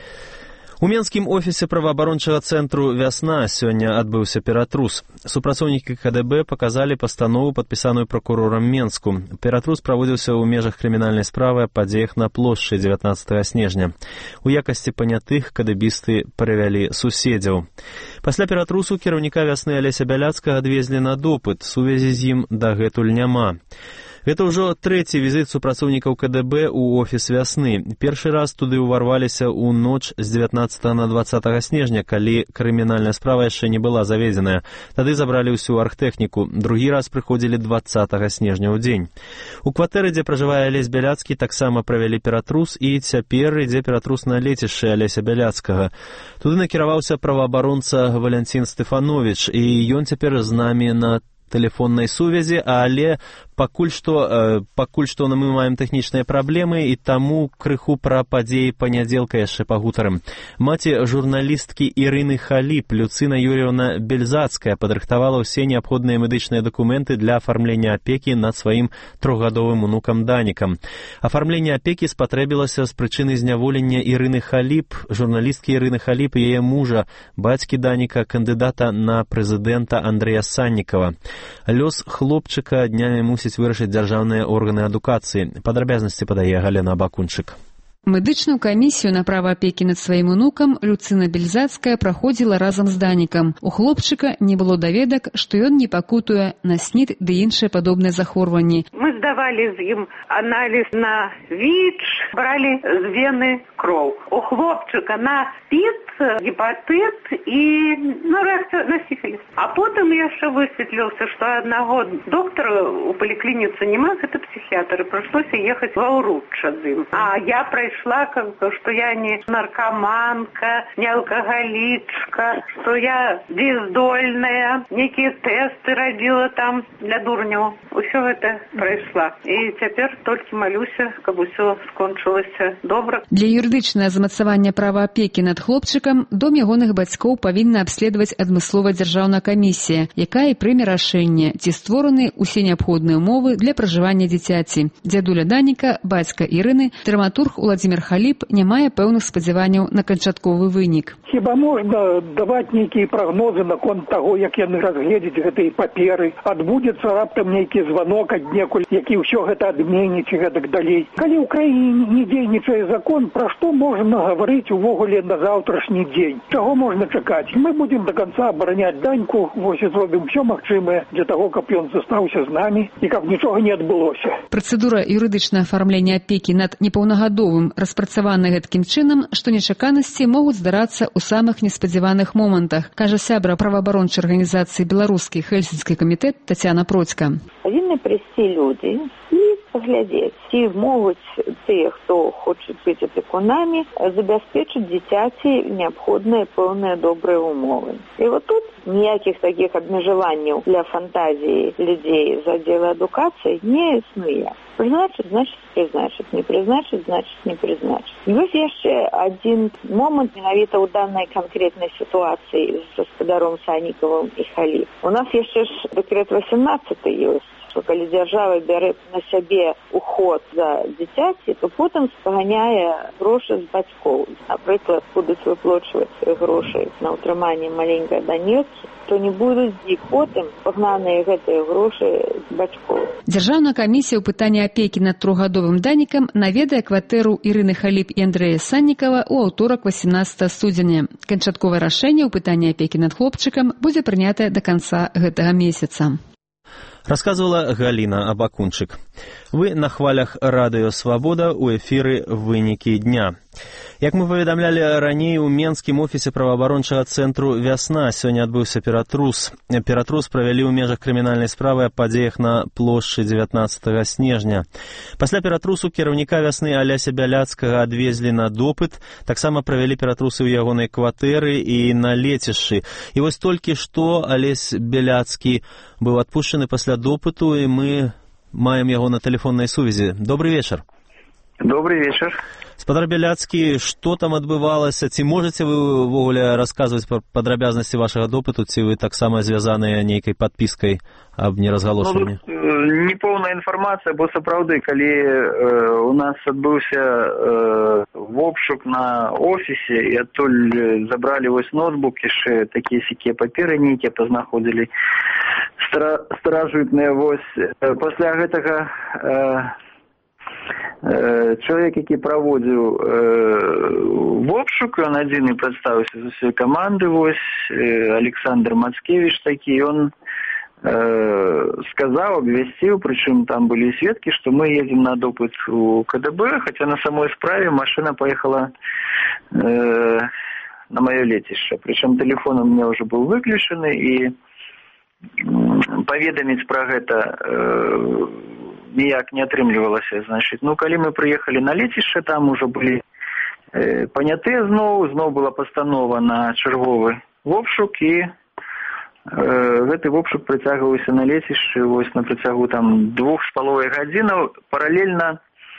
У менскім офісе праваабарончага цэнтру «Вясна» сёння адбыўся ператрус. Супрацоўнікі ка дэ бэ паказалі пастанову, падпісаную пракурорам Менску. Ператрус праводзіўся ў межах крымінальнай справы аб падзеях на плошчы дзевятнаццатага снежня. У якасці панятых кадэбісты правялі суседзяў. Пасля ператрусу кіраўніка «Вясны» Алеся Бяляцкага адвезлі на допыт. Сувязі з ім дагэтуль няма. Гэта ўжо трэці візіт супрацоўнікаў ка дэ бэ ў офіс «Вясны». Першы раз туды ўварваліся ў ноч з дзевятнаццатага на дваццатага снежня, калі крымінальная справа яшчэ не была заведзеная. Тады забралі ўсю архтэхніку. Другі раз прыходзілі дваццатага снежня ў дзень. У кватэры, дзе пражывае Алесь Бяляцкі, таксама правялі ператрус, і цяпер ідзе ператрус на лецішчы Алеся Бяляцкага. Туды накіраваўся праваабаронца Валянцін Стэфановіч, і ён цяпер з намі на тэлефоннай сувязі, але пакуль што, э, пакуль што мы маем тэхнічныя праблемы, і таму крыху пра падзеі панядзелка яшчэ пагутарым. Маці журналісткі Ірыны Халіп, Люцына Юрьевна Бельзацкая, падрыхтавала ўсе неабходныя медычныя дакументы для афармлення апекі над сваім трохгадовым унукам Данікам. Афармленне апекі спатрэбілася з прычыны зняволення Ірыны Халіп, журналісткі Ірыны Халіп і яе мужа, бацькі Даніка, кандыдата на прэзідэнта Андрэя Саннікава. Лёс хлопчыка днямі мусіць вырашыць дзяржаўныя органы адукацыі. Падрабязнасці падае Галена Абакунчык. Медычную камісію на права апекі над сваім унукам Люцына Бельзацкая праходзіла разам з Данікам. У хлопчыка не было даведак, што ён не пакутуе на снід ды іншыя падобныя захворванні. Мы здавалі з ім аналіз на ВІЧ, бралі з вены кроў. У хлопчыка на СПІД, гепатыт і ну, рэакцыя на сіфіліс. А потым яшчэ высветлілася, што аднаго доктара у паліклініцы няма, гэта псіхіятр, і прыйшлося ехаць ва ўручча з ім. А я прайшла, што я не наркаманка, не алкагалічка, што я бездольная, нейкія тэсты рабіла там для дурняў. Усё гэта прайшла. І цяпер толькі малюся, каб усё скончылася добра. Для юрыдычнага замацавання права апекі над хлопчыкам дом ягоных бацькоў павінна абследаваць адмысловая дзяржаўная камісія, якая прыме рашэнне, ці створаны ўсе неабходныя умовы для пражывання дзіцяці. Дзядуля Даніка, бацька Ірыны, драматург Владзімір Халіп не мае пэўных спадзяванняў на канчатковы вынік. Хіба можна даваць нейкія прагнозы наконт таго, як яны разгледзяць гэтыя паперы? Адбудзецца раптам нейкі званок аднекуль, які ўсё гэта адменіць і гэтак далей. Калі ў краіне не дзейнічае закон, пра што можна гаварыць увогуле на заўтрашні дзень? Чаго можна чакаць? Мы будзем да канца абараняць Даньку, вось і зробім усё магчымае для таго, каб ён застаўся з намі і каб нічога не адбылося. Працэдура юрыдычнага афармлення апекі над непаўнагадовым распрацаваны гэткім чынам, што нечаканасці могуць здарацца ў самых неспадзяваных момантах, кажа сябра праваабарончай арганізацыі «Беларускі Хельсінскі камітэт» Тацяна Процька. Павінны прыйсці людзі і паглядзець, ці могуць тыя, хто хочуць быць апекунамі, забяспечыць дзіцяці неабходныя пэўныя добрыя умовы. І вот тут ніякіх такіх абмежаванняў для фантазіі людзей з аддзела адукацыі не існуе. Прызначыць, значыць, прызначыць. Не прызначыць, значыць, не прызначыць. Ёсць яшчэ адзін момант менавіта ў данай канкрэтнай сітуацыі з гаспадаром Саннікавым і Халіп. У нас яшчэ ж дэкрэт васемнаццаты ёсць, што калі дзяржава бярэ на сябе уход за дзіцяці, то потым спаганяе грошы з бацькоў. Напрыклад, будуць выплачваць грошы на ўтрыманне маленькай данёткі, то не будуць і потым пагнаныя гэтыя грошы з бацькоў. Дзяржаўная камісія ў пытанні апекі над трохгадовым Данікам наведае кватэру Ірыны Халіп і Андрэя Саннікава ў аўторак васемнаццатага студзеня. Канчатковае рашэнне ў пытанні апекі над хлопчыкам будзе прынятае да канца гэтага месяца. Рассказывала Галина Абакунчик. Вы на хвалях Радио Свобода у эфиры «Вынікі дня». Як мы паведамлялі раней, у Менскім офісе праваабарончага цэнтру «Вясна» сёння адбыўся ператрус. Ператрус правялі ў межах крымінальнай справы аб падзеях на плошчы дзевятнаццатага снежня. Пасля ператрусу кіраўніка «Вясны» Аляся Бяляцкага адвезлі на допыт, таксама правялі ператрусы ў ягонай кватэры і на лецішчы. І вось толькі што Алесь Бяляцкі быў адпушчаны пасля допыту, і мы маем яго на тэлефоннай сувязі. Добрый вечар. Добрый вечар. Спадар Бяляцкі, што там адбывалася? Ці можаце вы ўвогуле расказваць пра падрабязнасці вашага допыту, ці вы таксама звязаныя нейкай падпіскай аб неразгалошванні? Ну, непоўная інфармацыя, бо сапраўды, калі э, у нас адбыўся э, вобшук на офісе, і адтуль забралі вось ноутбук, яшчэ такія сякія паперы нейкія пазнаходзілі стара, старажытныя. Вось э, пасля гэтага э, чалавек, які праводзіў э, вобшук, ён адзін і прадставіўся з усёй каманды, вось э, Александр Мацкевіч такі, ён э, сказаў, абвясціў, прычым там былі сведкі, што мы едзем на допыт у КДБ, хаця на самой справе машына паехала э, на маё лецішча. Прычым тэлефон у меня ўжо быў выключаны, і паведаміць пра гэта э, ніяк не атрымлівалася. Значит, ну, калі мы прыехалі на лецішча, там ужо былі э, панятыя зноў, зноў была пастанова на чарговы вобшук, і э, гэты вобшук прыцягваўся на лецішчы вось на працягу там двух з паловай гадзінаў. Паралельна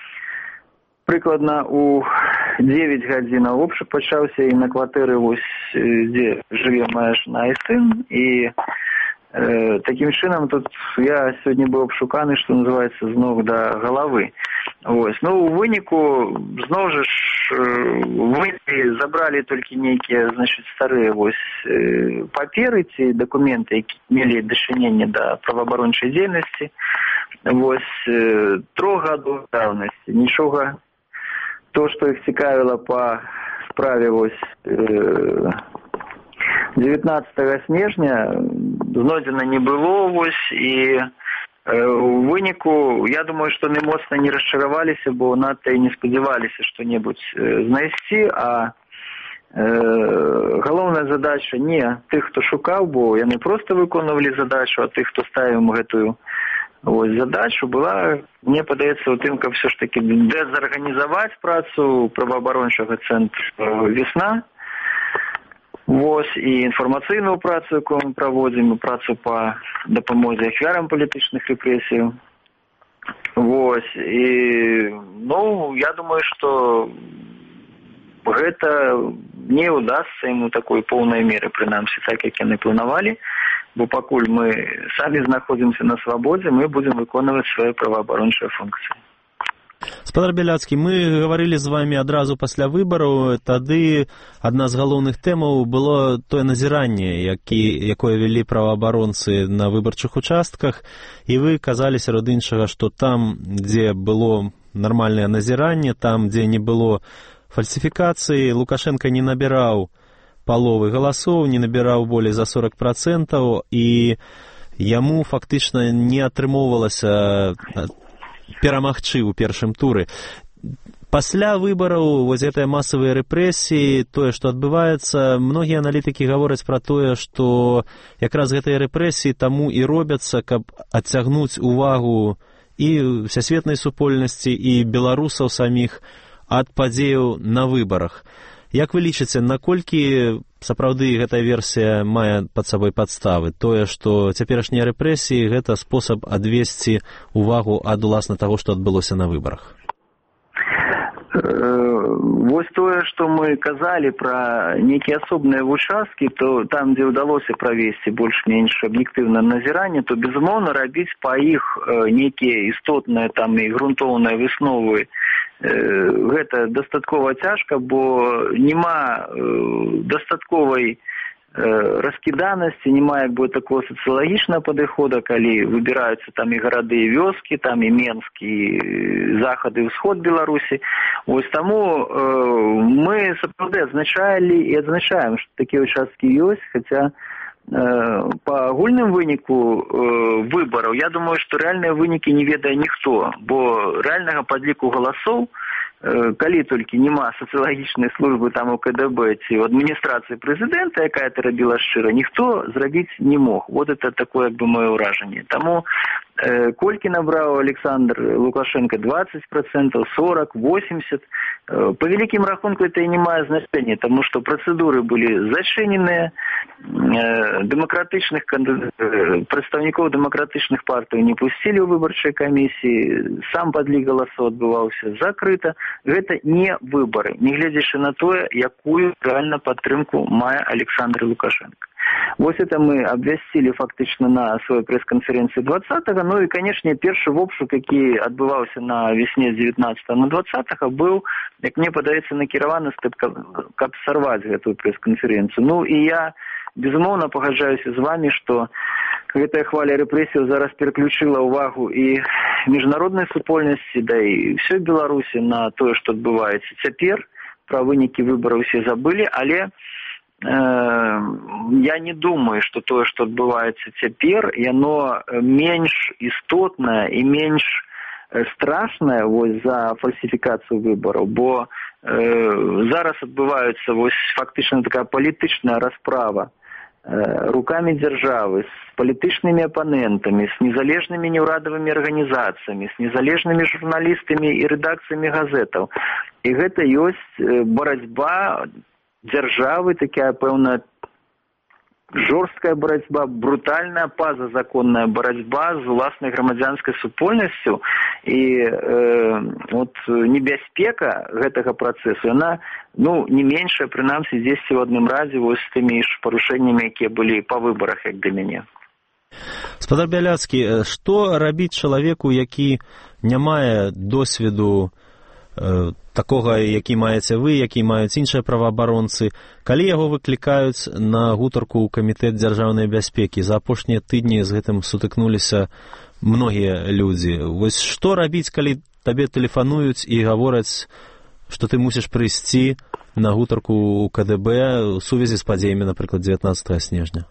прыкладна у девять гадзінаў вобшук пачаўся і на кватэры, вось дзе жыве моя жна і сын, і Э, таким чынам тут я сёння быў абшуканы, што называецца, з ног да галавы. Вось. Ну, у выніку зноў жа ж мы забралі толькі нейкія, значыць, старыя вось э, паперы ці дакументы, які мелі дачыненне да праваабарончай дзейнасці. Вось э, трох гадоў даўнасці. Нічога, то, што іх цікавіла па справе вось э, дзевятнаццатага снежня, знойдзена не было, вось, і э, у выніку, я думаю, што яны моцна не расчараваліся, бо надта і не спадзяваліся што-небудзь э, знайсці, а э, галоўная задача не тых, хто шукаў, бо яны проста выконвалі задачу, а тых, хто ставіў гэтую вось задачу, была, мне падаецца, у тым, каб все ж таки дэзарганізаваць працу праваабарончага цэнтру «Весна». Вось, і інфармацыйную працу, якую мы праводзім, працу па дапамозе ахвярам палітычных рэпрэсій. Вось, і, ну, я думаю, што гэта не ўдасца ім у такой поўнай меры, прынамсі, так, як яны планавалі, бо пакуль мы самі знаходзімся на свабодзе, мы будзем выконваць свае праваабарончыя функцыі. Спадар Бяляцкі, мы гаварылі з вамі адразу пасля выбараў. Тады адна з галоўных тэмаў было тое назіранне, які, якое вялі праваабаронцы на выбарчых участках, і вы казалі сярод іншага, што там, дзе было нармальнае назіранне, там, дзе не было фальсіфікацыі, Лукашенко не набіраў паловы галасоў, не набіраў болей за сорок процентаў, і яму фактычна не атрымоўвалася перамагчы ў першым туры. Пасля выбараў вось гэтыя масавыя рэпрэсіі, тое, што адбываецца, многія аналітыкі гавораць пра тое, што якраз гэтыя рэпрэсіі таму і робяцца, каб адцягнуць увагу і всесветнай супольнасці, і беларусаў саміх ад падзеяў на выбарах. Як вы лічыце, наколькі сапраўды гэтая версія мае пад сабой падставы? Тое, што цяперашнія рэпрэсіі – гэта спосаб адвесці увагу ад, уласна, таго, што адбылося на выбарах? Вось тое, што мы казалі пра нейкія асобныя вучасткі, то там, дзе ўдалося правесці больш-менш аб'ектыўнае назіранне, то, безумоўна, рабіць па іх нейкія істотныя там і грунтоўныя высновы, гэта дастаткова цяжка, бо няма дастатковай раскіданасці, няма як бы такого сацыялагічнага падыхода, калі выбіраюцца там і гарады, і вёскі, там і Менск, і захад, і ўсход Беларусі. Вось таму э, мы сапраўды адзначалі і адзначаем, што такія ўчасткі ёсць, хаця па агульным выніку выбараў, я думаю, што рэальныя вынікі не ведае ніхто, бо рэальнага падліку галасоў, калі толькі няма сацыялагічнай службы там у ка дэ бэ ці ў адміністрацыі прэзідэнта, якая это рабіла шчыра, ніхто зрабіць не мог. Вот это такое, як бы, маё ўражанне. Таму э, колькі набраў Александр Лукашенко? двадцать процентов, сорок, восемьдесят. Э, по великим рахунку это и не мае значения, тому што працэдуры былі зачыненыя, э, дэмакратычных э, прадстаўнікоў дэмакратычных партый не пусцілі ў выбарчай камісіі, сам падлік галасоў адбываўся закрыта. Гэта не выборы, не глядзячы на тое, якую рэальна падтрымку мае Александр Лукашенко. Вось это мы абвясцілі фактычна на сваёй прэс-канферэнцыі двадцатага. Ну і, канешне, першы вобшук, які адбываўся на весне дзевятнаццатага на двадцатага, быў, як мне падаецца, накіраваны, каб сарваць гэтую прэс-канферэнцыю. Ну і я, безумоўна, пагаджаюся з вами, што гэтая хваля рэпрэсіяў зараз пераключыла ўвагу і міжнароднай супольнасці, да і ўсёй Беларусі на тое, што адбываецца цяпер. Пра вынікі выбараў усе забылі, але я не думаю, што тое, што адбываецца цяпер, яно менш істотнае і менш страшнае вось за фальсіфікацыю выбараў, бо э, зараз адбываецца вось фактычна такая палітычная расправа э, рукамі дзяржавы з палітычнымі апанентамі, з незалежнымі неўрадавымі арганізацыямі, з незалежнымі журналістамі і рэдакцыямі газетаў. І гэта ёсць барацьба дзяржавы, такая пэўна жорсткая барацьба, брутальная пазазаконная барацьба з уласнай грамадзянскай супольнасцю. І э, от небяспека гэтага працэсу, яна, ну, не меншая, прынамсі, дзесьці ў адным радзе вось з тымі ж парушэннямі, якія былі па выбарах, як для мяне. Спадар Бяляцкі, што рабіць чалавеку, які не мае досведу э, такога, які маеце вы, які маюць іншыя праваабаронцы, калі яго выклікаюць на гутарку ў камітэт дзяржаўнай бяспекі? За апошнія тыдні з гэтым сутыкнуліся многія людзі. Вось што рабіць, калі табе тэлефануюць і гавораць, што ты мусіш прыйсці на гутарку ў ка дэ бэ ў сувязі з падзеямі, напрыклад, дзевятнаццатага снежня?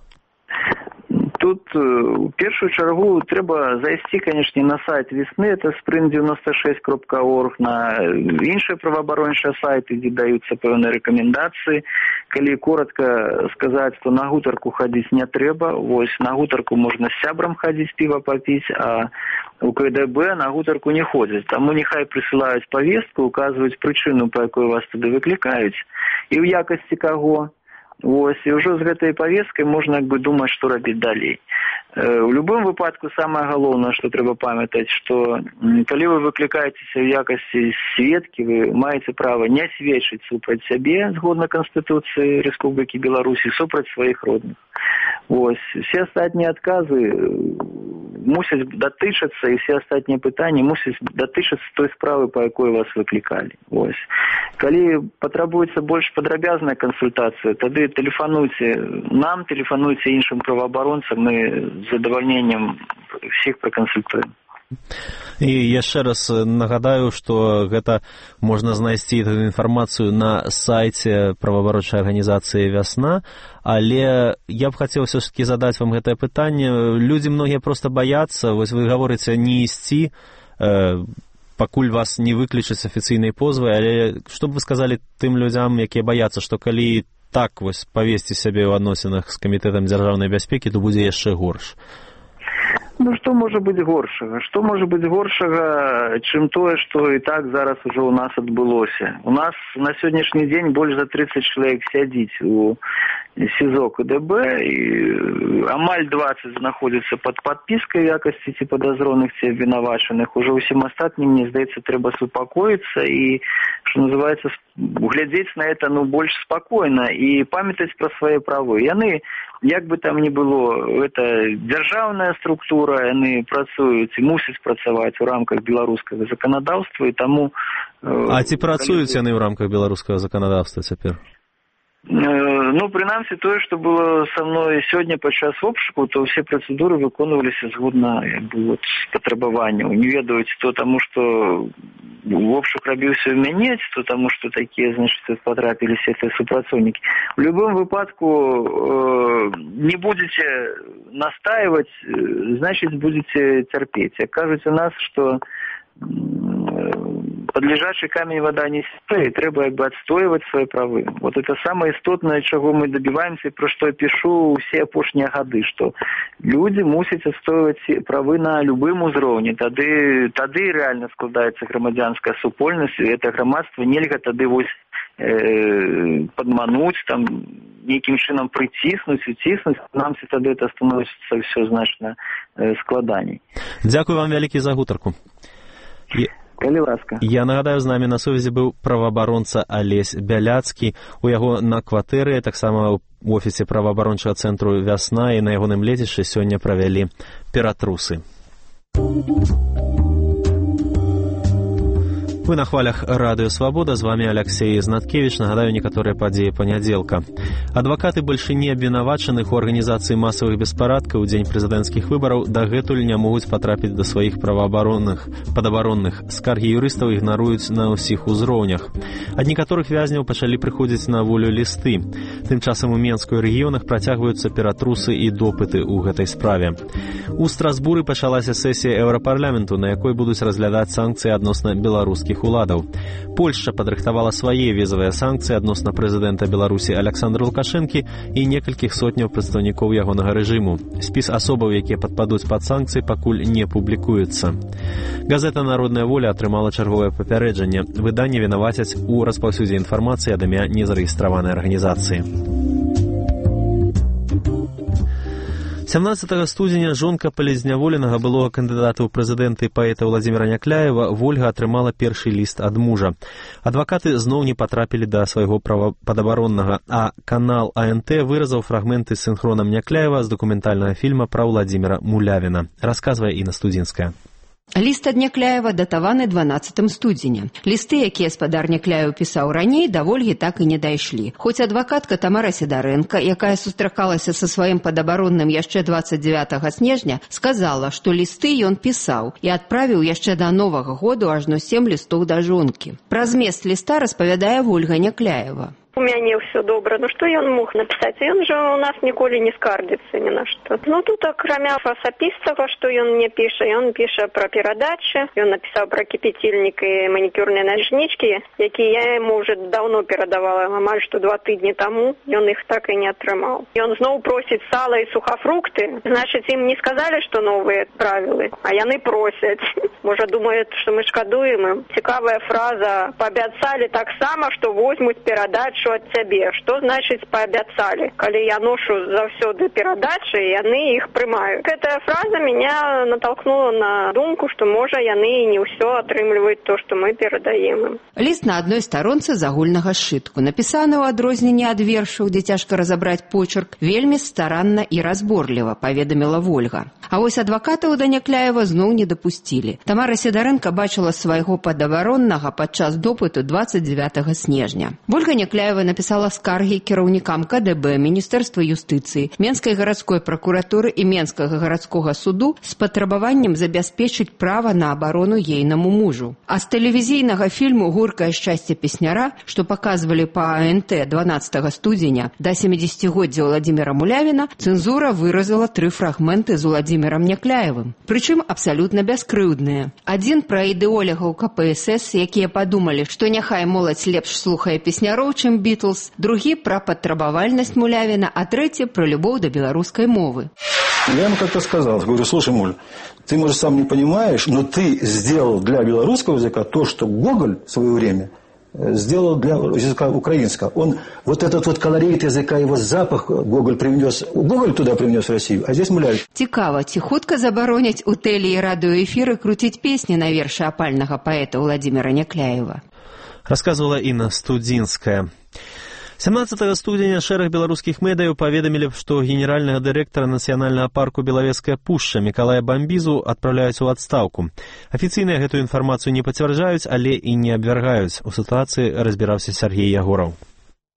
Тут у першую чаргу трэба зайсці, канешне, на сайт весны, это спринт девяносто шесть кропка орг, на іншыя праваабарончыя сайты, дзе даюцца пэўныя рэкамендацыі. Калі коротка сказаць, што на гутарку хадзіць не трэба, вось на гутарку можна з сябрам хадзіць, піва папіць, а у ка дэ бэ на гутарку не ходзяць. Таму няхай прысылаюць павестку, указваюць прычыну, па якой вас туды выклікаюць, і ў якасці каго. Вось, і ўжо з гэтай павесткай можна, як бы, думаць, што рабіць далей. У любым выпадку самае галоўнае, што трэба памятаць, што калі вы выклікаецеся ў якасці сведкі, вы маеце права не сведчыць супраць сябе, згодна Канстытуцыі Рэспублікі Беларусі, супраць сваіх родных. Вось, все астатнія адказы мусяць датычацца, і все астатнія пытанні мусяць датычацца той справы, па якой вас выклікалі. Вось. Калі патрабуецца больш падрабязная кансультацыя, тады тэлефануйце нам, тэлефануйце іншым праваабаронцам, мы з задавальненнем всіх пракансультуем. І яшчэ раз нагадаю, што гэта можна знайсці эту інфармацыю на сайце праваабарончай арганізацыі «Вясна», але я б хацеў ўсё-такі задаць вам гэтае пытанне. Людзі многія проста баяцца, вось вы гаворыце не ісці, э, пакуль вас не выклічаць афіцыйнай позвай, але што б вы сказалі тым людзям, якія баяцца, што калі так вось павесці сябе ў адносінах з камітэтам дзяржаўнай бяспекі, то будзе яшчэ горш? Ну, што можа быць горшага? Што можа быць горшага, чым тое, што і так зараз ужо ў нас адбылося? У нас на сённяшні дзень больш за тридцать чалавек сядзіць у СІЗО ка дэ бэ, і амаль двадцать знаходзіцца пад падпіскай якасці ці падазроных, ці абвінавачаных. Ужо ўсім астатнім, мне здаецца, трэба супакоіцца і, што называецца, глядзець на это, ну, больш спакойна і памятаць пра свае правы. Яны, як бы там ні было, это дзяржаўная структура, яны працуюць і мусяць працаваць у рамках беларускага заканадаўства, і таму... А ці працуюць яны ў рамках беларускага заканадаўства цяпер? Ну, прынамсі, тое, што было са мной сёння падчас обшуку, то ўсе працэдуры выконваліся згодна як бы, вот, патрабаванняў. Не ведаюць, то таму, што обшук рабіўся ў мяне, то таму, што такія, значыць, патрапіліся гэтыя супрацоўнікі. У любым выпадку э, не будзеце настаивать, значыць, будзеце цярпець. Як кажуць у нас, што под лежачий камень вода не стоит, трэба як бы адстойваць свои правы. Вот это самое істотнае, чаго мы добиваемся, про што я пишу ўсе апошнія гады, што люди мусяць адстойваць правы на любым узроўні. Тады, тады реально складаецца грамадзянская супольнасць, і это грамадства нельга тады вось э, падмануць, там, нейкім чынам прыціснуць, уціснуць, нам тады это становіцца все значна э, складаней. Дзякуй вам вялікі за гутарку. Калі ласка. Я нагадаю, з намі на сувязі быў праваабаронца Алесь Бяляцкі. У яго на кватэры, таксама ў офісе праваабарончага цэнтру «Вясна», і на ягоным лецішчы сёння правялі ператрусы. Вы на хвалях Радыё Свабода, з вами Алексей Знаткевич. Нагадаю некаторыя падзеі панядзелка. Адвакаты бальшыні абвінавачаных у арганізацыі масавых беспарадкаў у дзень прэзідэнцкіх выбараў дагэтуль не могуць патрапіць да сваіх праваабаронных, падабаронных. Скаргі юрыстаў ігнаруюць на ўсіх узроўнях. Ад некаторых вязняў пачалі прыходзіць на волю лісты. Тым часам у Менску і рэгіёнах працягваюцца ператрусы і допыты ў гэтай справе. У Страсбуры пачалася сесія Еўрапарламенту, на якой будуць разглядаць санкцыі адносна беларускіх уладаў. Польшча падрыхтавала свае візавыя санкцыі адносна прэзідэнта Беларусі Александра Лукашэнкі і некалькіх сотняў прадстаўнікоў ягонага рэжыму. Спіс асобаў, якія падпадуць пад санкцыі, пакуль не публікуецца. Газета «Народная воля» атрымала чарговае папярэджанне. Выданне вінавацяць у распаўсюдзе інфармацыі ад імя незарэгістраванай арганізацыі. сямнаццатага студзеня жонка палізняволенага былога кандыдата ў прэзідэнты паэта Владзіміра Някляева Вольга атрымала першы ліст ад мужа. Адвакаты зноў не патрапілі да свайго правападабароннага, а канал А Н Т выразаў фрагменты з сінхронам Някляева з дакументальнага фільма пра Владзіміра Мулявіна. Расказвае Інна Студзінская. Ліст ад Някляева датаваны дванаццатым студзеня. Лісты, якія спадар Някляеў пісаў раней, да Вольгі так і не дайшлі. Хоць адвакатка Тамара Сідарэнка, якая сустракалася са сваім падабаронным яшчэ дваццаць дзевятага снежня, сказала, што лісты ён пісаў і адправіў яшчэ да Новага году ажно сем лістоў да жонкі. Пра змест ліста распавядае Вольга Някляева. У мяне ўсё добра. Ну што ён мог напісаць? Ён жа у нас ніколі не скардзіцца ні на што. Ну тут акрамя асабістага, што ён мне піша, ён піша пра перадачы, ён напісаў пра кіпяцільнік і манікюрныя начнічкі, якія я яму ўжо даўно перадавала, амаль што два тыдні таму, ён іх так і не атрымаў. Ён зноў просіць сала і сухафрукты, значыць ім не сказалі, што новыя правілы, а яны просяць. Можа думаюць, што мы шкадуем ім. Цікавая фраза: паабяцалі таксама, што возьмуць перадачу ад цябе. Што значыць паабяцалі? Калі я ношу заўсёды перадачы, яны іх прымаюць. Гэтая фраза меня натолкнула на думку, што можа яны і не ўсё атрымліваюць то, што мы перадаем ім. Ліст на адной старонцы з агульнага сшытку, напісаны ў адрозненне ад вершаў, дзе цяжка разабраць почерк, вельмі старанна і разборліва, паведаміла Вольга. А вось адвакатаў да Някляева зноў не дапусцілі. Тамара Сідарэнка бачыла свайго падабароннага падчас допыту дваццаць дзевятага снежня. Вольга Някляева напісала скаргі кіраўнікам К Д Б, Міністэрства юстыцыі, Менскай гарадской пракуратуры і Менскага гарадскога суду з патрабаваннем забяспечыць права на абарону ейнаму мужу. А з тэлевізійнага фільму «Горкае шчасце песняра», што паказвалі па А Н Т дванаццатага студзеня да сямідзесяцігоддзя Владзіміра Мулявіна, цэнзура выразала тры фрагменты з Владзімірам Някляевым, прычым абсалютна бяскрыўдныя. Адзін пра ідэолягаў К П С С, якія падумалі, што няхай моладзь лепш слухае песняроў, чым Бітлз, другі пра патрабавальнасць Мулявіна, а трэці пра любоў да беларускай мовы. Я ему как-то сказал, говорю: слушай, Муль, ты, может, сам не понимаешь, но ты сделал для белорусского языка то, что Гоголь в свое время сделал для языка украинского. Он вот этот вот колорит языка, его запах Гоголь привнес, Гоголь туда привнес в Россию, а здесь Мулявин. Цікава, ці хутка забароняць у тэле- і радыёэфіры круціць песні на вершы апальнага паэта Владзіміра Някляева. Рассказывала Інна Студзінская. сямнаццатага студзеня шэраг беларускіх медыяў паведамілі, што генеральнага дырэктара нацыянальнага парку Белавежская пушча Мікалая Бамбізу адпраўляюць у адстаўку. Афіцыйна гэтую інфармацыю не пацвярджаюць, але і не абвяргаюць. У сітуацыі разбіраўся Сергей Ягораў.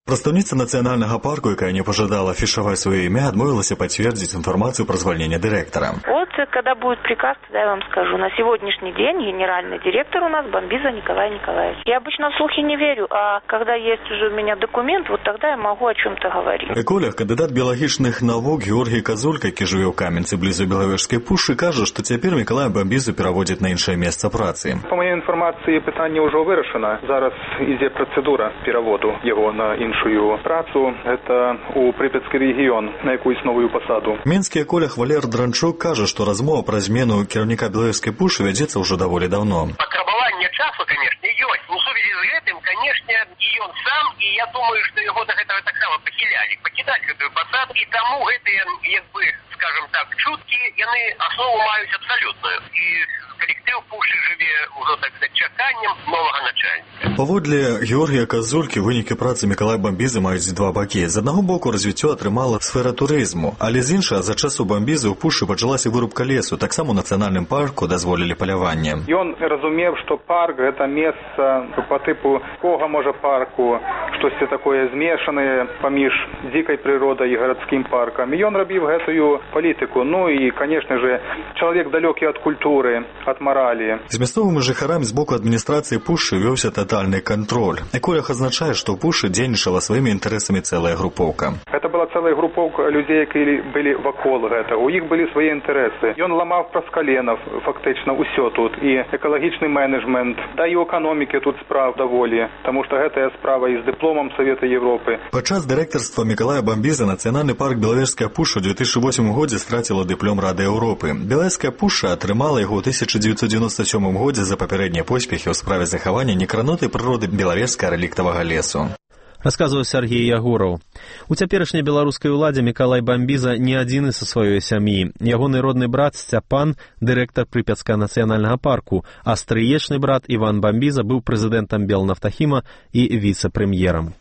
Прадстаўніца нацыянальнага парку, якая не пожадала афишовать свое имя, отмовилась подтвердить информацию про звольнение директора. Вот, когда будет приказ, тогда я вам скажу. На сегодняшний день генеральный директор у нас Бомбиза Николай Николаевич. Я обычно в слухи не верю, а когда есть уже у меня документ, вот тогда я могу о чем-то говорить. Эколог, кандидат биологічных навук Георгий Козулька, який живе у Кам'янці близу Беловежской пуши, каже, что теперь Миколая Бомбизу переводит на іншое место працы. По моей информации, питание уже вирішено. Зараз іде процедура переводу его на іншую працу. Это у Припятский регион на якусь новую посаду. Мінський еколог Валер Дранчук каже, что размова про змену керівника Беловежской пуши ведется уже довольно давно. Патрабаванне часу, конечно, ёсць. У сувязі з гэтым, конечно, и он сам, и я думаю, что его до этого так само похиляли. Покидать эту посаду, и тому гэтые, як бы, скажем так, чутки, яны основу маюць абсолютную. И коллектив пуши жыве уже, так сказать, чаканнем нового начальника. Паводле Георгія Козулькі, вынікі працы Миколая Бомбізы маюць два бакі. З аднаго боку, развіццё атрымала сфера турызму, але з іншага, за часу Бомбізы ў пушы пачалася вырубка лесу, таксама у нацыянальным парку дазволілі паляванне. Ён разумеў, што парк – гэта месца по типу кога можа парку, штосьці такое змешанае паміж дзікай прыродай і гарадскім паркам. І ён рабіў гэтую палітыку. Ну і, конечно же, чалавек далёкі ад культуры, ад моралі. З мясцовымі жыхарамі з боку адміністрацыі пушы вёўся татальны кантроль. Эколог азначае, што ў пушы дзейнічала сваімі інтарэсамі цэлая групоўка. Гэта была цэлая групоўка людзей, якія былі вакол гэта. У іх былі свае інтарэсы. Ён ламаў праз каленаў фактычна ўсё тут. І экалагічны менеджмент, да і ў эканомікі тут справ даволі, таму што гэтая справа і з дыпломам Савета Европы. Падчас дырэктарства Миколая Бомбізы Нацыянальны парк Беловежская пуша ў две тысячи восьмым годзе страціла дыплом Рады Еўропы. Беловежская пуша атрымала яго ў тысяча дзевяцьсот девяносто сёмым годзе за папярэднія поспехі ў справе захавання некранутай прыроды белавежскага рэліктавага лесу. Расказваў Сергей Ягураў. У цяперашняй беларускай уладзе Миколай Бомбіза не адзіны са сваёй сям'і. Ягоны родны брат Сцяпан – дырэктар Прыпяцкага нацыянальнага парку, а стрыечны брат Іван Бомбіза быў прэзідэнтам Белнафтахіма і віцэ-прэм'ерам.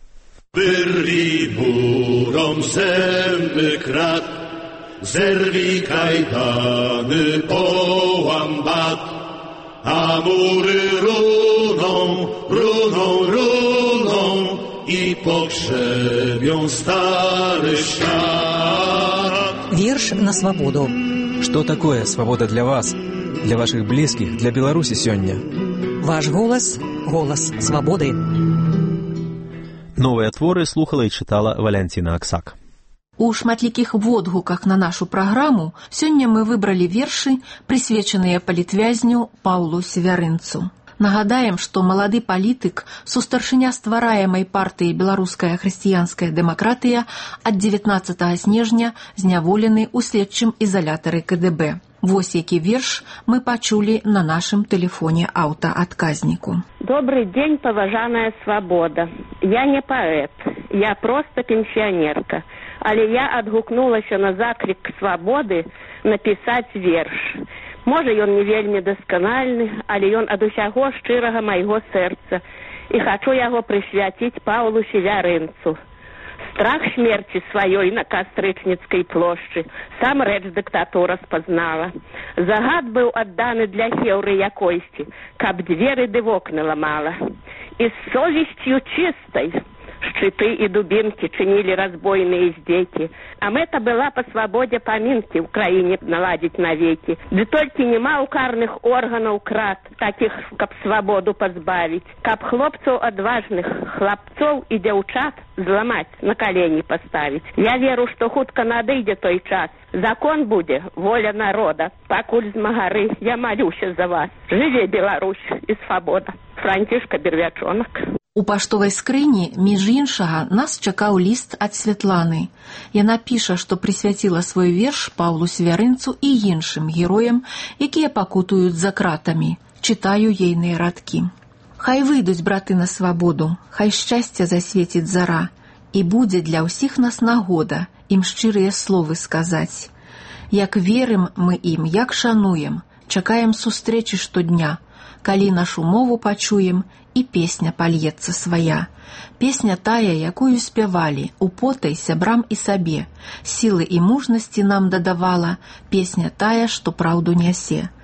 Wyrwij burom zęby krat, zerwij kajdany, połam bat, a mury runą, runą, runą i pogrzebią stary świat. Верш на свободу. Что такое свобода для вас, для ваших близких, для Беларуси сегодня? Ваш голос – голос свободы. Новыя творы слухала і чытала Валянціна Аксак. У шматлікіх водгуках на нашу праграму сёння мы выбралі вершы, прысвечаныя палітвязню Паўлу Севярынцу. Нагадаем, што малады палітык, сустаршыня ствараемай партыі «Беларуская хрысціянская дэмакратыя» ад дзевятнаццатага снежня зняволены ў следчым ізалятары ка дэ бэ. Вось які верш мы пачулі на нашым тэлефоне аўтаадказніку. Добрый день, поважаная свобода. Я не паэт, я просто пенсионерка. Але я адгукнулася на заклік свободы напісаць верш. Можа, ён не вельмі дасканальны, але ён ад усяго шчырага майго сэрца. І хачу яго прысвяціць Паўлу Севярынцу. Страх смерти сваёй на Кастрычніцкай плошчы сам рэч дыктатура спазнала. Загад быў адданы для хеўры якойсці, каб дзверы ды вокны ламала. І з совесцю чыстай шчыты і дубінкі чынілі разбойныя здзекі. А мэта была па свабодзе памінкі ў краіне наладзіць навекі. Ды толькі няма ў карных органаў крат, такіх, каб свабоду пазбавіць, каб хлопцаў адважных, хлапцоў і дзяўчат зламаць, на калені паставіць. Я веру, што хутка надыйдзе той час. Закон будзе, воля народа. Пакуль з магары я малюся за вас. Жыве Беларусь і свабода. Францішка Бервячонак. У паштовай скрыні, між іншага, нас чакаў ліст ад Святланы. Яна піша, што прысвяціла свой верш Паўлу Севярынцу і іншым героям, якія пакутуюць за кратамі. Чытаю ейныя радкі. Хай выйдуць браты на свабоду, хай шчасця засвеціць зара, і будзе для ўсіх нас нагода ім шчырыя словы сказаць. Як верым мы ім, як шануем, чакаем сустрэчы штодня, калі нашу мову пачуем, і песня пальецца свая. Песня тая, якую спявалі, употай сябрам і сабе. Сілы і мужнасці нам дадавала, песня тая, што праўду нясе.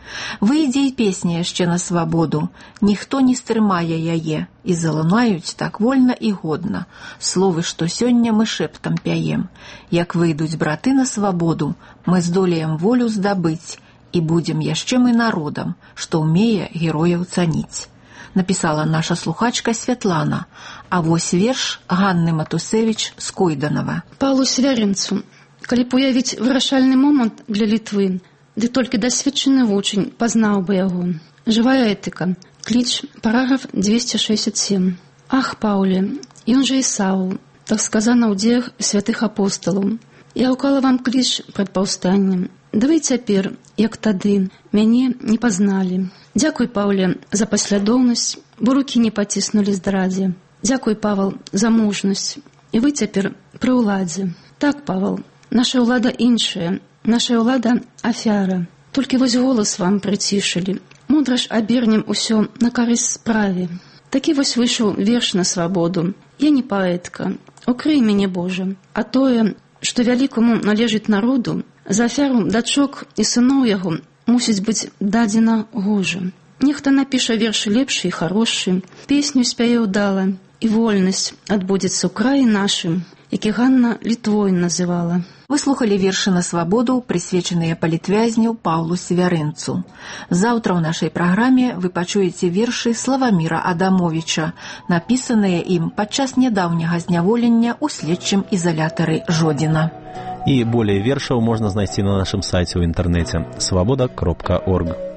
Выйдзе і песня яшчэ на свабоду, ніхто не стрымае яе, і залунаюць так вольна і годна словы, што сёння мы шэптам пяем. Як выйдуць браты на свабоду, мы здолеем волю здабыць, і будзем яшчэ мы народам, што ўмее герояў цаніць. Напісала наша слухачка Святлана, а вось верш Ганны Матусевіч з Койданава. Павлу Свярынцу. Калі б уявіць вырашальны момант для Літвы, ды толькі дасведчаны вучань пазнаў бы яго. Жывая этыка. Кліч, параграф двести шестьдесят семь. Ах, Паўле, ён жа Ісаў, так сказана ў дзеях святых апосталаў. Я ўкала вам кліч пред паўстаннем. Да вы цяпер, як тады, мяне не пазналі. Дзякуй, Паўле, за паслядоўнасць, бо рукі не паціснулі здрадзе. Дзякуй, Павал, за мужнасць. І вы цяпер пры ўладзе. Так, Павал, наша ўлада іншая, наша ўлада афяра. Толькі вось голас вам прыцішылі. Мудра ж абернем усё на карысць справе. Такі вось выйшаў верш на свабоду. Я не паэтка, укрый мяне, Божа. А тое, што вялікаму належыць народу, за афяру дачок і сыноў яго мусіць быць дадзена гожа. Нехта напіша верш лепшы і харошы, песню спяе ўдала, і вольнасць адбудзецца ў краі нашым, які Ганна Літвой называла. Вы слухали вершы на свабоду, прысвечаныя палітвязню Паўлу Свярынцу. Заўтра ў нашай праграме вы пачуеце вершы Славаміра Адамовіча, напісаныя ім падчас нядаўняга зняволення ў следчым ізалятары Жодзіна. І болей вершаў можна знайсці на нашым сайце ў інтэрнэце свабода кропка орг.